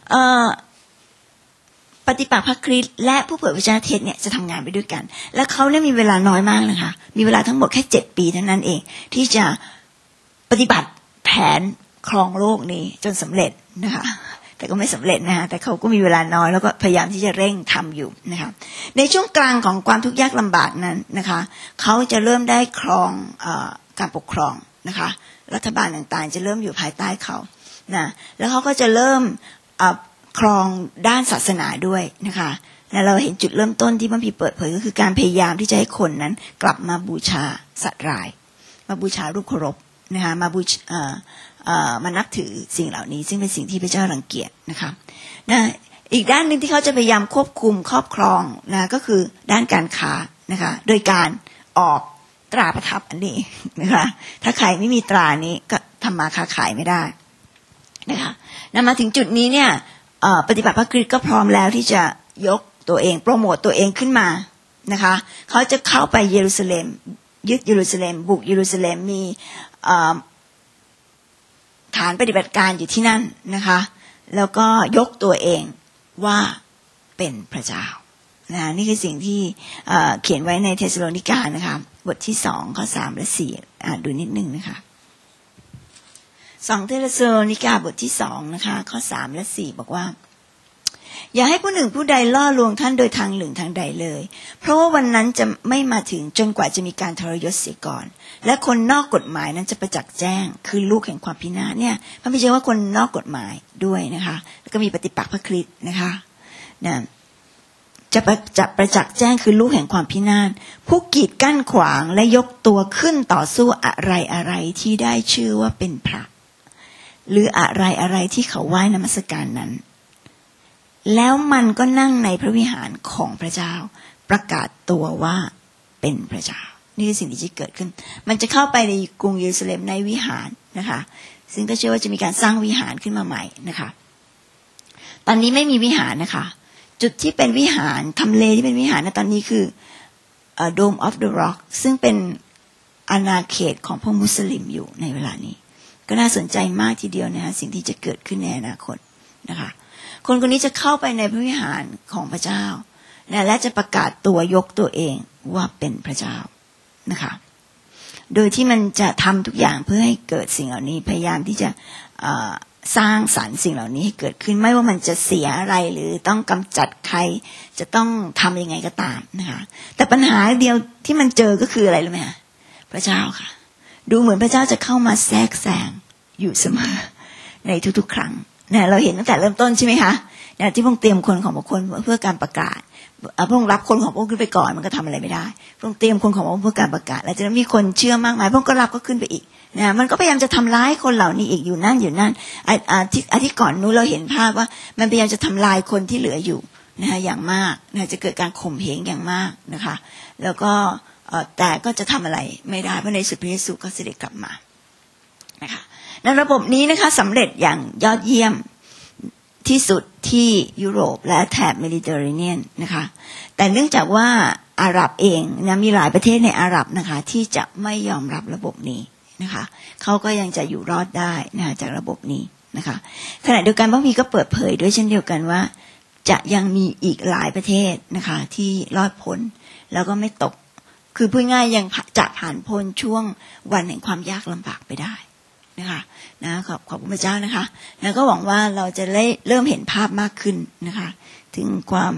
Speaker 1: ปฏิปักษ์พระคริสต์และผู้เผยพระชนะเทศเนี่ยจะทำงานไปด้วยกันและเขาเนี่ยมีเวลาน้อยมากนะคะมีเวลาทั้งหมดแค่7 ปีเท่านั้นเองที่จะปฏิบัติแผนครองโลกนี้จนสำเร็จนะคะแต่ก็ไม่สำเร็จนะคะแต่เขาก็มีเวลาน้อยแล้วก็พยายามที่จะเร่งทำอยู่นะคะในช่วงกลางของความทุกข์ยากลำบากนั้นนะคะเขาจะเริ่มได้ครองการปกครองนะคะรัฐบาลต่างๆจะเริ่มอยู่ภายใต้เขานะแล้วเขาก็จะเริ่มครองด้านศาสนาด้วยนะคะและเราเห็นจุดเริ่มต้นที่พระคัมภีร์เปิดเผยก็คือการพยายามที่จะให้คนนั้นกลับมาบูชาสัตว์ร้ายมาบูชารูปเคารพนะคะมานับถือสิ่งเหล่านี้ซึ่งเป็นสิ่งที่พระเจ้ารังเกียจนะคะนะอีกด้านนึงที่เขาจะพยายามควบคุมครอบครองนะก็คือด้านการค้านะคะโดยการออกตราประทับอันนี้นะคะถ้าใครไม่มีตรานี้ก็ทำมาค้าขายไม่ได้นะคะมาถึงจุดนี้เนี่ยปฏิบัติพระคริสต์ก็พร้อมแล้วที่จะยกตัวเองโปรโมตตัวเองขึ้นมานะคะเขาจะเข้าไปเยรูซาเล็มยึดเยรูซาเล็มบุกเยรูซาเล็มมีฐานปฏิบัติการอยู่ที่นั่นนะคะแล้วก็ยกตัวเองว่าเป็นพระเจ้านะนี่คือสิ่งที่เขียนไว้ในเธสะโลนิกานะคะบทที่2ข้อ3และ4ดูนิดนึงนะคะ2เธสะโลนิกาบทที่2นะคะข้อ3และ4บอกว่าอย่าให้ผู้หนึ่งผู้ใดล่อลวงท่านโดยทางหนึ่งทางใดเลยเพราะว่าวันนั้นจะไม่มาถึงจนกว่าจะมีการทรยศเสียก่อนและคนนอกกฎหมายนั้นจะประจักษ์แจ้งคือลูกแห่งความพินาศเนี่ยพระบิดาว่าคนนอกกฎหมายด้วยนะคะแล้วก็มีปฏิปักษ์พระคริสต์นะคะนะจะประจักษ์แจ้งคือลูกแห่งความพินาศผู้กีดกั้นขวางและยกตัวขึ้นต่อสู้อะไรที่ได้ชื่อว่าเป็นพระหรืออะไรที่เขาไหว้นมัสการนั้นแล้วมันก็นั่งในพระวิหารของพระเจ้าประกาศตัวว่าเป็นพระเจ้านี่คือสิ่งที่จะเกิดขึ้นมันจะเข้าไปในกรุงเยรูซาเล็มในวิหารนะคะซึ่งก็เชื่อว่าจะมีการสร้างวิหารขึ้นมาใหม่นะคะตอนนี้ไม่มีวิหารนะคะจุดที่เป็นวิหารทำเลที่เป็นวิหารนะตอนนี้คือDome of the Rock ซึ่งเป็นอาณาเขตของพวกมุสลิมอยู่ในเวลานี้ก็น่าสนใจมากทีเดียวนะคะสิ่งที่จะเกิดขึ้นในอนาคตนะคะคนคนนี้จะเข้าไปในพระวิหารของพระเจ้านะและจะประกาศตัวยกตัวเองว่าเป็นพระเจ้านะคะโดยที่มันจะทำทุกอย่างเพื่อให้เกิดสิ่งเหล่านี้พยายามที่จะสร้างสรรค์สิ่งเหล่านี้ให้เกิดขึ้นไม่ว่ามันจะเสียอะไรหรือต้องกำจัดใครจะต้องทำยังไงก็ตามนะคะแต่ปัญหาเดียวที่มันเจอก็คืออะไรรู้ไหมคะพระเจ้าค่ะดูเหมือนพระเจ้าจะเข้ามาแทรกแซงอยู่เสมอในทุกๆครั้งเนี่ยเราเห็นตั้งแต่เริ่มต้นใช่ไหมคะเนี่ยที่พงเตรียมคนของบุคคลเพื่อการประกาศพงรับคนของพงขึ้นไปก่อนมันก็ทำอะไรไม่ได้พงเตรียมคนของพงเพื่อการประกาศแล้วจะมีคนเชื่อมากมายพงก็รับก็ขึ้นไปอีกนะมันก็พยายามจะทำร้ายคนเหล่านี้อีกอยู่นั่นที่ก่อนนู้นเราเห็นภาพว่ามันพยายามจะทำลายคนที่เหลืออยู่นะคะอย่างมากนะจะเกิดการข่มเหงอย่างมากนะคะแล้วก็แต่ก็จะทำอะไรไม่ได้เพราะในสุดพระเยซูก็เสด็จกลับมานะคะในระบบนี้นะคะสำเร็จอย่างยอดเยี่ยมที่สุดที่ยุโรปและแถบเมดิเตอร์เรเนียนนะคะแต่เนื่องจากว่าอาหรับเองนะมีหลายประเทศในอาหรับนะคะที่จะไม่ยอมรับระบบนี้นะคะเขาก็ยังจะอยู่รอดได้นะจากระบบนี้นะคะขณะเดียวกันพระคัมภีร์ก็เปิดเผยด้วยเช่นเดียวกันว่าจะยังมีอีกหลายประเทศนะคะที่รอดพ้นแล้วก็ไม่ตกคือพูดง่ายยังจะผ่านพ้นช่วงวันแห่งความยากลำบากไปได้นะคะนะขอบคุณพระเจ้านะคะแล้วก็หวังว่าเราจะเริ่มเห็นภาพมากขึ้นนะคะถึงความ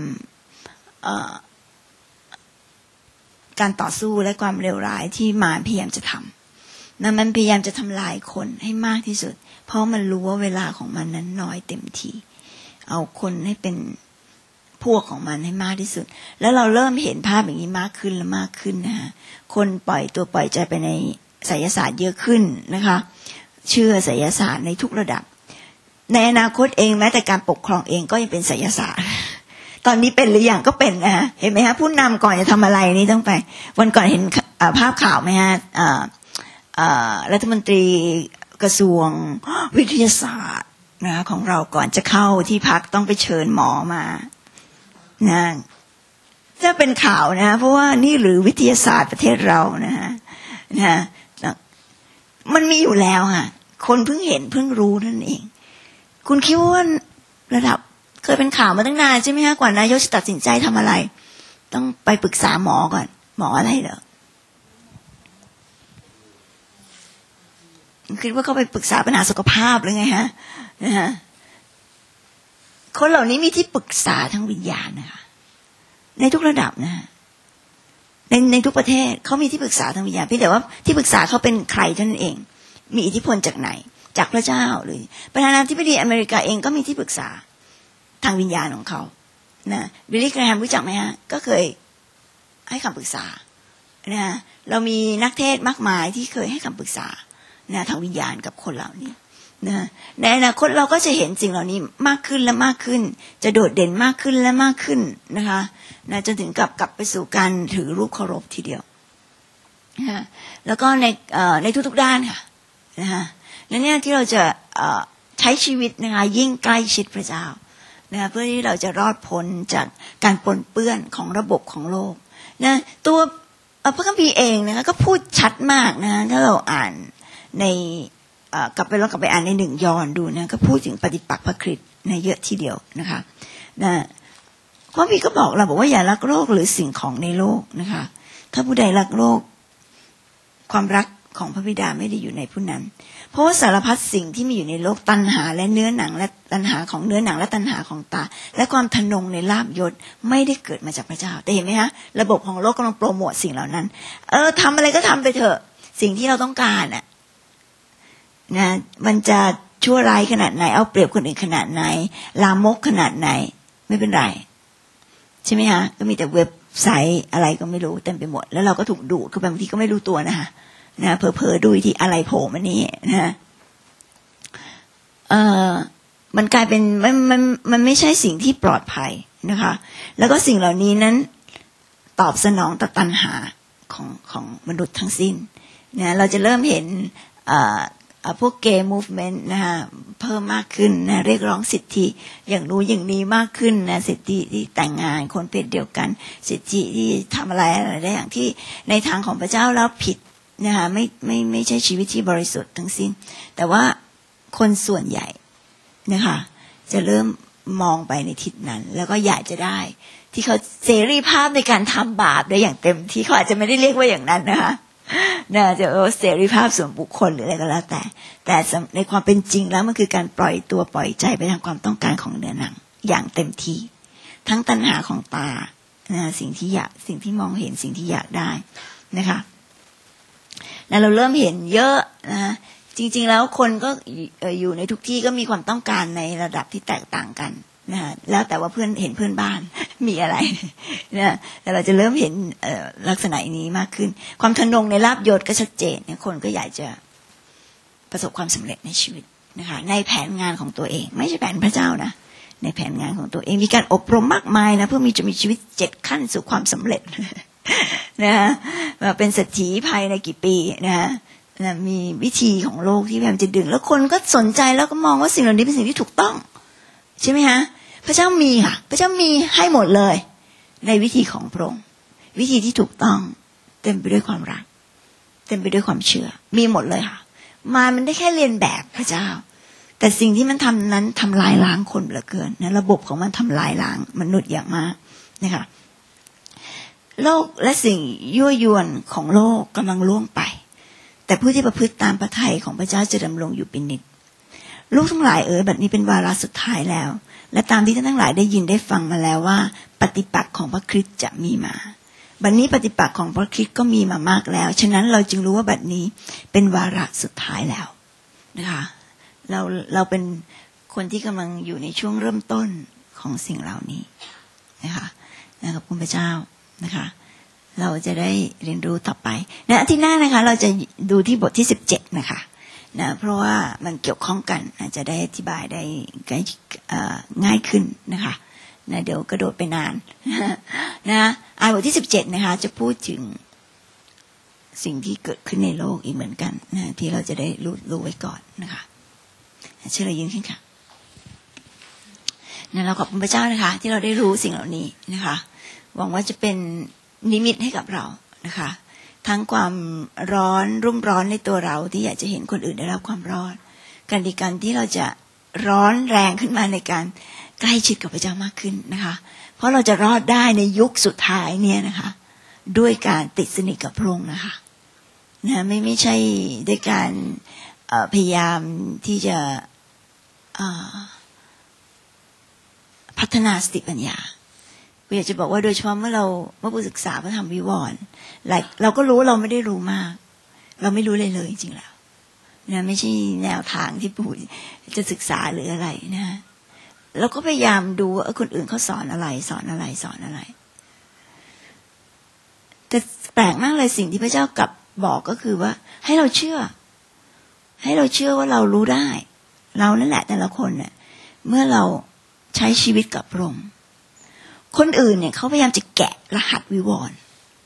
Speaker 1: การต่อสู้และความเลวร้ายที่มารพยายามจะทำนะมันพยายามจะทำลายคนให้มากที่สุดเพราะมันรู้ว่าเวลาของมันนั้นน้อยเต็มทีเอาคนให้เป็นพวกของมันให้มากที่สุดแล้วเราเริ่มเห็นภาพอย่างนี้มากขึ้นและมากขึ้นนะคะคนปล่อยตัวปล่อยใจไปในไสยศาสตร์เยอะขึ้นนะคะเชื่อไสยศาสตร์ในทุกระดับในอนาคตเองแม้แต่การปกครองเองก็ยังเป็นไสยศาสตร์ตอนนี้เป็นหรือยังก็เป็นนะเห็นไหมฮะผู้นำก่อนจะทำอะไรนี่ต้องไปวันก่อนเห็นภาพข่าวไหมฮะรัฐมนตรีกระทรวงวิทยาศาสตร์นะของเราก่อนจะเข้าที่พักต้องไปเชิญหมอมานะจะเป็นข่าวนะเพราะว่านี่หรือวิทยาศาสตร์ประเทศเรานะฮะมันมีอยู่แล้วค่ะคนเพิ่งเห็นเพิ่งรู้นั่นเองคุณคิดว่าระดับเคยเป็นข่าวมาตั้งนานใช่ไหมฮะกว่านายกจะตัดสินใจทำอะไรต้องไปปรึกษาหมอก่อนหมออะไรเหรอคิดว่าเขาไปปรึกษาปัญหาสุขภาพหรือไงฮะนะฮะคนเหล่านี้มีที่ปรึกษาทางวิญญาณนะคะในทุกระดับนะในทุกประเทศเขามีที่ปรึกษาทางวิญญาณเพียงแต่ว่าที่ปรึกษาเขาเป็นใครเท่านั้นเองมีอิทธิพลจากไหนจากพระเจ้าหรือประธานาธิบดีอเมริกาเองก็มีที่ปรึกษาทางวิญญาณของเขานะบิลลี่ แกรแฮมรู้จักไหมฮะก็เคยให้คำปรึกษานะเรามีนักเทศมากมายที่เคยให้คำปรึกษานะทางวิญญาณกับคนเหล่านี้นะในอนาคตเราก็จะเห็นสิ่งเหล่านี้มากขึ้นและมากขึ้นจะโดดเด่นมากขึ้นและมากขึ้นนะคะนะจนถึงกลับไปสู่การถือรูปเคารพทีเดียวนะแล้วก็ในทุกๆด้านค่ะนะคะและเนี่ยที่เราจะใช้ชีวิตนะคะยิ่งใกล้ชิดพระเจ้านะเพื่อที่เราจะรอดพ้นจากการปนเปื้อนของระบบของโลกนะตัวพระคัมภีร์เองนะคะก็พูดชัดมากนะถ้าเราอ่านในกลับไปอ่านใน1 ยอห์นดูนะก็พูดถึงปฏิปักษ์พระคริสต์นะเยอะทีเดียวนะคะนะพระคัมภีร์ก็บอกเราบอกว่าอย่ารักโลกหรือสิ่งของในโลกนะคะถ้าผู้ใดรักโลกความรักของพระบิดาไม่ได้อยู่ในผู้นั้นเพราะว่าสารพัดสิ่งที่มีอยู่ในโลกตัณหาและเนื้อหนังและตัณหาของเนื้อหนังและตัณหาของตาและความทะนงในลาภยศไม่ได้เกิดมาจากพระเจ้าแต่เห็นไหมฮะระบบของโลกกำลังโปรโมทสิ่งเหล่านั้นทำอะไรก็ทำไปเถอะสิ่งที่เราต้องการน่ะนะมันจะชั่วร้ายขนาดไหนเอาเปรียบคนอื่นขนาดไหนลามกขนาดไหนไม่เป็นไรใช่ไหมฮะก็มีแต่เว็บไซต์อะไรก็ไม่รู้เต็มไปหมดแล้วเราก็ถูกดูดเข้าไปบางทีก็ไม่รู้ตัวนะคะนะเผลอๆดูที่อะไรโผล่มานี่นะมันกลายเป็นมันไม่ใช่สิ่งที่ปลอดภัยนะคะแล้วก็สิ่งเหล่านี้นั้นตอบสนองต่อตัณหาของมนุษย์ทั้งสิ้นนะเราจะเริ่มเห็นพวกเกย์มูฟเมนต์นะคะเพิ่มมากขึ้นนะเรียกร้องสิทธิอย่างนู้นอย่างนี้มากขึ้นนะสิทธิที่แต่งงานคนเพศเดียวกันสิทธิที่ทำอะไรได้อย่างที่ในทางของพระเจ้าแล้วผิดนะคะไม่ใช่ชีวิตที่บริสุทธิ์ทั้งสิ้นแต่ว่าคนส่วนใหญ่นะคะจะเริ่มมองไปในทิศนั้นแล้วก็อยากจะได้ที่เขาเสรีภาพในการทำบาปได้อย่างเต็มที่เขาอาจจะไม่ได้เรียกว่าอย่างนั้นนะคะน่าจะเสรีภาพส่วนบุคคลหรืออะไรก็แล้วแต่ในความเป็นจริงแล้วมันคือการปล่อยตัวปล่อยใจไปทางความต้องการของเนื้อหนังอย่างเต็มที่ทั้งตัณหาของตาสิ่งที่อยากสิ่งที่มองเห็นสิ่งที่อยากได้นะคะแล้วเราเริ่มเห็นเยอะนะจริงๆแล้วคนก็อยู่ในทุกที่ก็มีความต้องการในระดับที่แตกต่างกันนะแล้วแต่ว่าเพื่อนเห็นเพื่อนบ้านมีอะไรนะแต่เราจะเริ่มเห็นลักษณะนี้มากขึ้นความทะนงในลาภยศก็ชัดเจนเนี่ยคนก็อยากจะประสบความสำเร็จในชีวิตนะคะในแผนงานของตัวเองไม่ใช่แผนพระเจ้านะในแผนงานของตัวเองมีการอบรมมากมายนะเพื่อจะมีชีวิต7 ขั้นสู่ความสำเร็จนะเป็นเศรษฐีภายในกี่ปีนะมีวิธีของโลกที่พยายามจะดึงแล้วคนก็สนใจแล้วก็มองว่าสิ่งเหล่านี้เป็นสิ่งที่ถูกต้องใช่ไหมฮะพระเจ้ามีค่ะพระเจ้ามีให้หมดเลยในวิธีของพระองค์วิธีที่ถูกต้องเต็มไปด้วยความรักเต็มไปด้วยความเชื่อมีหมดเลยค่ะมันได้แค่เรียนแบบพระเจ้าแต่สิ่งที่มันทำนั้นทำลายล้างคนเหลือเกินนะระบบของมันทำลายล้างมนุษย์อย่างมากนะคะโลกและสิ่งยั่วยวนของโลกกำลังล่วงไปแต่ผู้ที่ประพฤติตามพระทัยของพระเจ้าจะดำรงอยู่เป็นนิจลูกทั้งหลายบัดนี้เป็นวาระสุดท้ายแล้วและตามที่ท่านทั้งหลายได้ยินได้ฟังมาแล้วว่าปฏิปักษ์ของพระคริสต์จะมีมาบัดนี้ปฏิปักษ์ของพระคริสต์ก็มีมามากแล้วฉะนั้นเราจึงรู้ว่าบัดนี้เป็นวาระสุดท้ายแล้วนะคะเราเป็นคนที่กำลังอยู่ในช่วงเริ่มต้นของสิ่งเหล่านี้นะคะขอบคุณพระเจ้านะคะเราจะได้เรียนรู้ต่อไปในอาทิตย์หน้านะคะเราจะดูที่บทที่17นะคะนะเพราะว่ามันเกี่ยวข้องกันอาจจะได้อธิบายได้ง่ายขึ้นนะคะนะเดี๋ยวกระโดดไปนานนะบทที่17นะคะจะพูดถึงสิ่งที่เกิดขึ้นในโลกอีกเหมือนกันนะที่เราจะได้รู้ไว้ก่อนนะคะเชิญเรายืนขึ้นค่ะนะเราขอบคุณพระเจ้านะคะที่เราได้รู้สิ่งเหล่านี้นะคะหวังว่าจะเป็นนิมิตให้กับเรานะคะทั้งความร้อนรุ่มร้อนในตัวเราที่อยากจะเห็นคนอื่นได้รับความรอดการดีกันที่เราจะร้อนแรงขึ้นมาในการใกล้ชิดกับพระเจ้ามากขึ้นนะคะเพราะเราจะรอดได้ในยุคสุดท้ายเนี่ยนะคะด้วยการติดสนิทกับพระองค์นะคะนะไม่ใช่ด้วยการพยายามที่จะพัฒนาสติปัญญาอยากจะบอกว่าโดยเฉพาะเมื่อผู้ศึกษาพระธรรมวิวรณ์เราก็รู้เราไม่ได้รู้มากเราไม่รู้เลยจริงๆแล้วนะไม่ใช่แนวทางที่ผู้จะศึกษาหรืออะไรนะเราก็พยายามดูว่าคนอื่นเขาสอนอะไรแต่แปลกมากเลยสิ่งที่พระเจ้ากลับบอกก็คือว่าให้เราเชื่อว่าเรารู้ได้เรานั่นแหละแต่ละคนเนี่ยเมื่อเราใช้ชีวิตกับพระองค์คนอื่นเนี่ยเขาพยายามจะแกะรหัสวิวรณ์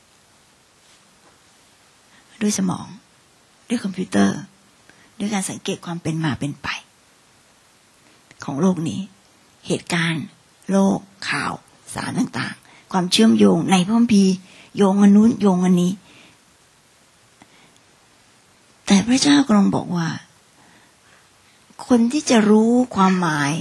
Speaker 1: ด้วยสมองด้วยคอมพิวเตอร์ด้วยการสังเกตความเป็นมาเป็นไปของโลกนี้เหตุการณ์โลกข่าวสารต่างๆความเชื่อมโยงในพระคัมภีร์โยงอันนู้นโยงอันนี้แต่พระเจ้ากำลังบอกว่าคนที่จะรู้ความหมาย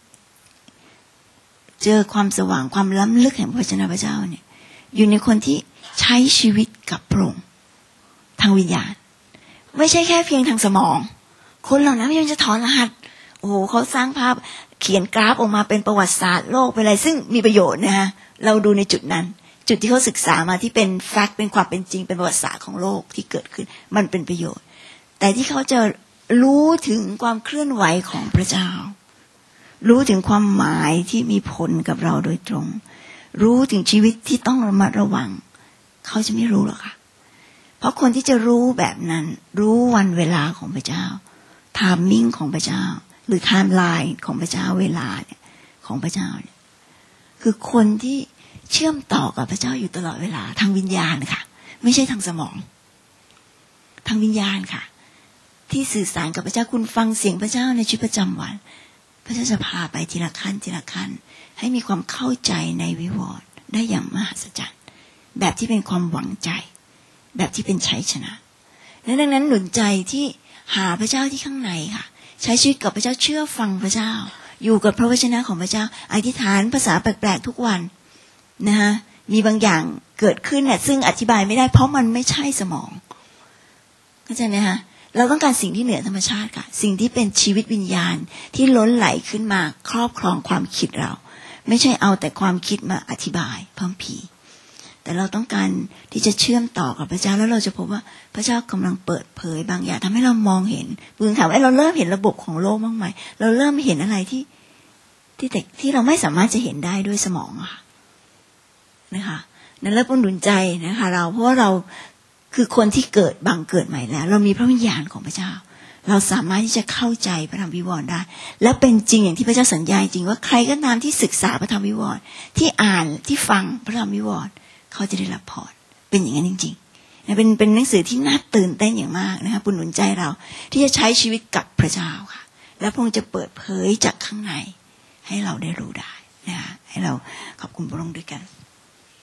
Speaker 1: เจอความสว่างความล้ำลึกแห่งพระวจนะพระเจ้าเนี่ยอยู่ในคนที่ใช้ชีวิตกับพระองค์ทางวิญญาณไม่ใช่แค่เพียงทางสมองคนเหล่านั้นยังจะถอนรหัสโอ้โหเขาสร้างภาพเขียนกราฟออกมาเป็นประวัติศาสตร์โลกเป็นอะไรซึ่งมีประโยชน์นะฮะเราดูในจุดนั้นจุดที่เขาศึกษามาที่เป็นแฟกต์เป็นความเป็นจริงเป็นประวัติศาสตร์ของโลกที่เกิดขึ้นมันเป็นประโยชน์แต่ที่เขาจะรู้ถึงความเคลื่อนไหวของพระเจ้ารู้ถึงความหมายที่มีผลกับเราโดยตรงรู้ถึงชีวิตที่ต้องระมัดระวังเขาจะไม่รู้หรอกค่ะเพราะคนที่จะรู้แบบนั้นรู้วันเวลาของพระเจ้าไทมิ่งของพระเจ้าหรือไทม์ไลน์ของพระเจ้าเวลาเนี่ยของพระเจ้าเนี่ยคือคนที่เชื่อมต่อกับพระเจ้าอยู่ตลอดเวลาทางวิญญาณค่ะไม่ใช่ทางสมองทางวิญญาณค่ะที่สื่อสารกับพระเจ้าคุณฟังเสียงพระเจ้าในชีวิตประจำวันพระเจ้าจะพาไปทีละขั้นทีละขั้นให้มีความเข้าใจในวิวรณ์ได้อย่างมหัศจรรย์แบบที่เป็นความหวังใจแบบที่เป็นชัยชนะและดังนั้นหนุนใจที่หาพระเจ้าที่ข้างในค่ะใช้ชีวิตกับพระเจ้าเชื่อฟังพระเจ้าอยู่กับพระวจนะของพระเจ้าอธิษฐานภาษาแปลกๆทุกวันนะคะมีบางอย่างเกิดขึ้นเนี่ยซึ่งอธิบายไม่ได้เพราะมันไม่ใช่สมองเข้าใจไหมคะเราต้องการสิ่งที่เหนือธรรมชาติค่ะสิ่งที่เป็นชีวิตวิญญาณที่ล้นไหลขึ้นมาครอบครองความคิดเราไม่ใช่เอาแต่ความคิดมาอธิบายพระคัมภีร์แต่เราต้องการที่จะเชื่อมต่อกับพระเจ้าแล้วเราจะพบว่าพระเจ้ากำลังเปิดเผยบางอย่างทำให้เรามองเห็นพึงถามว่าเราเริ่มเห็นระบบของโลกบ้างไหมเราเริ่มเห็นอะไรที่เราไม่สามารถจะเห็นได้ด้วยสมองอะค่ะนะคะนั่นแล้วก็หนุนใจนะคะเราเพราะว่าเราคือคนที่เกิดบังเกิดใหม่แล้วเรามีพระวิญญาณของพระเจ้าเราสามารถที่จะเข้าใจพระธรรมวิวรณ์ได้และเป็นจริงอย่างที่พระเจ้าสัญญาจริงว่าใครก็ตามที่ศึกษาพระธรรมวิวรณ์ที่อ่านที่ฟังพระธรรมวิวรณ์เขาจะได้รับพรเป็นอย่างนั้นจริงๆเป็นหนังสือที่น่าตื่นเต้นอย่างมากนะคะปุ่นหนุนใจเราที่จะใช้ชีวิตกับพระเจ้าค่ะและพระองค์จะเปิดเผยจากข้างในให้เราได้รู้ได้นะคะให้เราขอบคุณพระองค์ด้วยกัน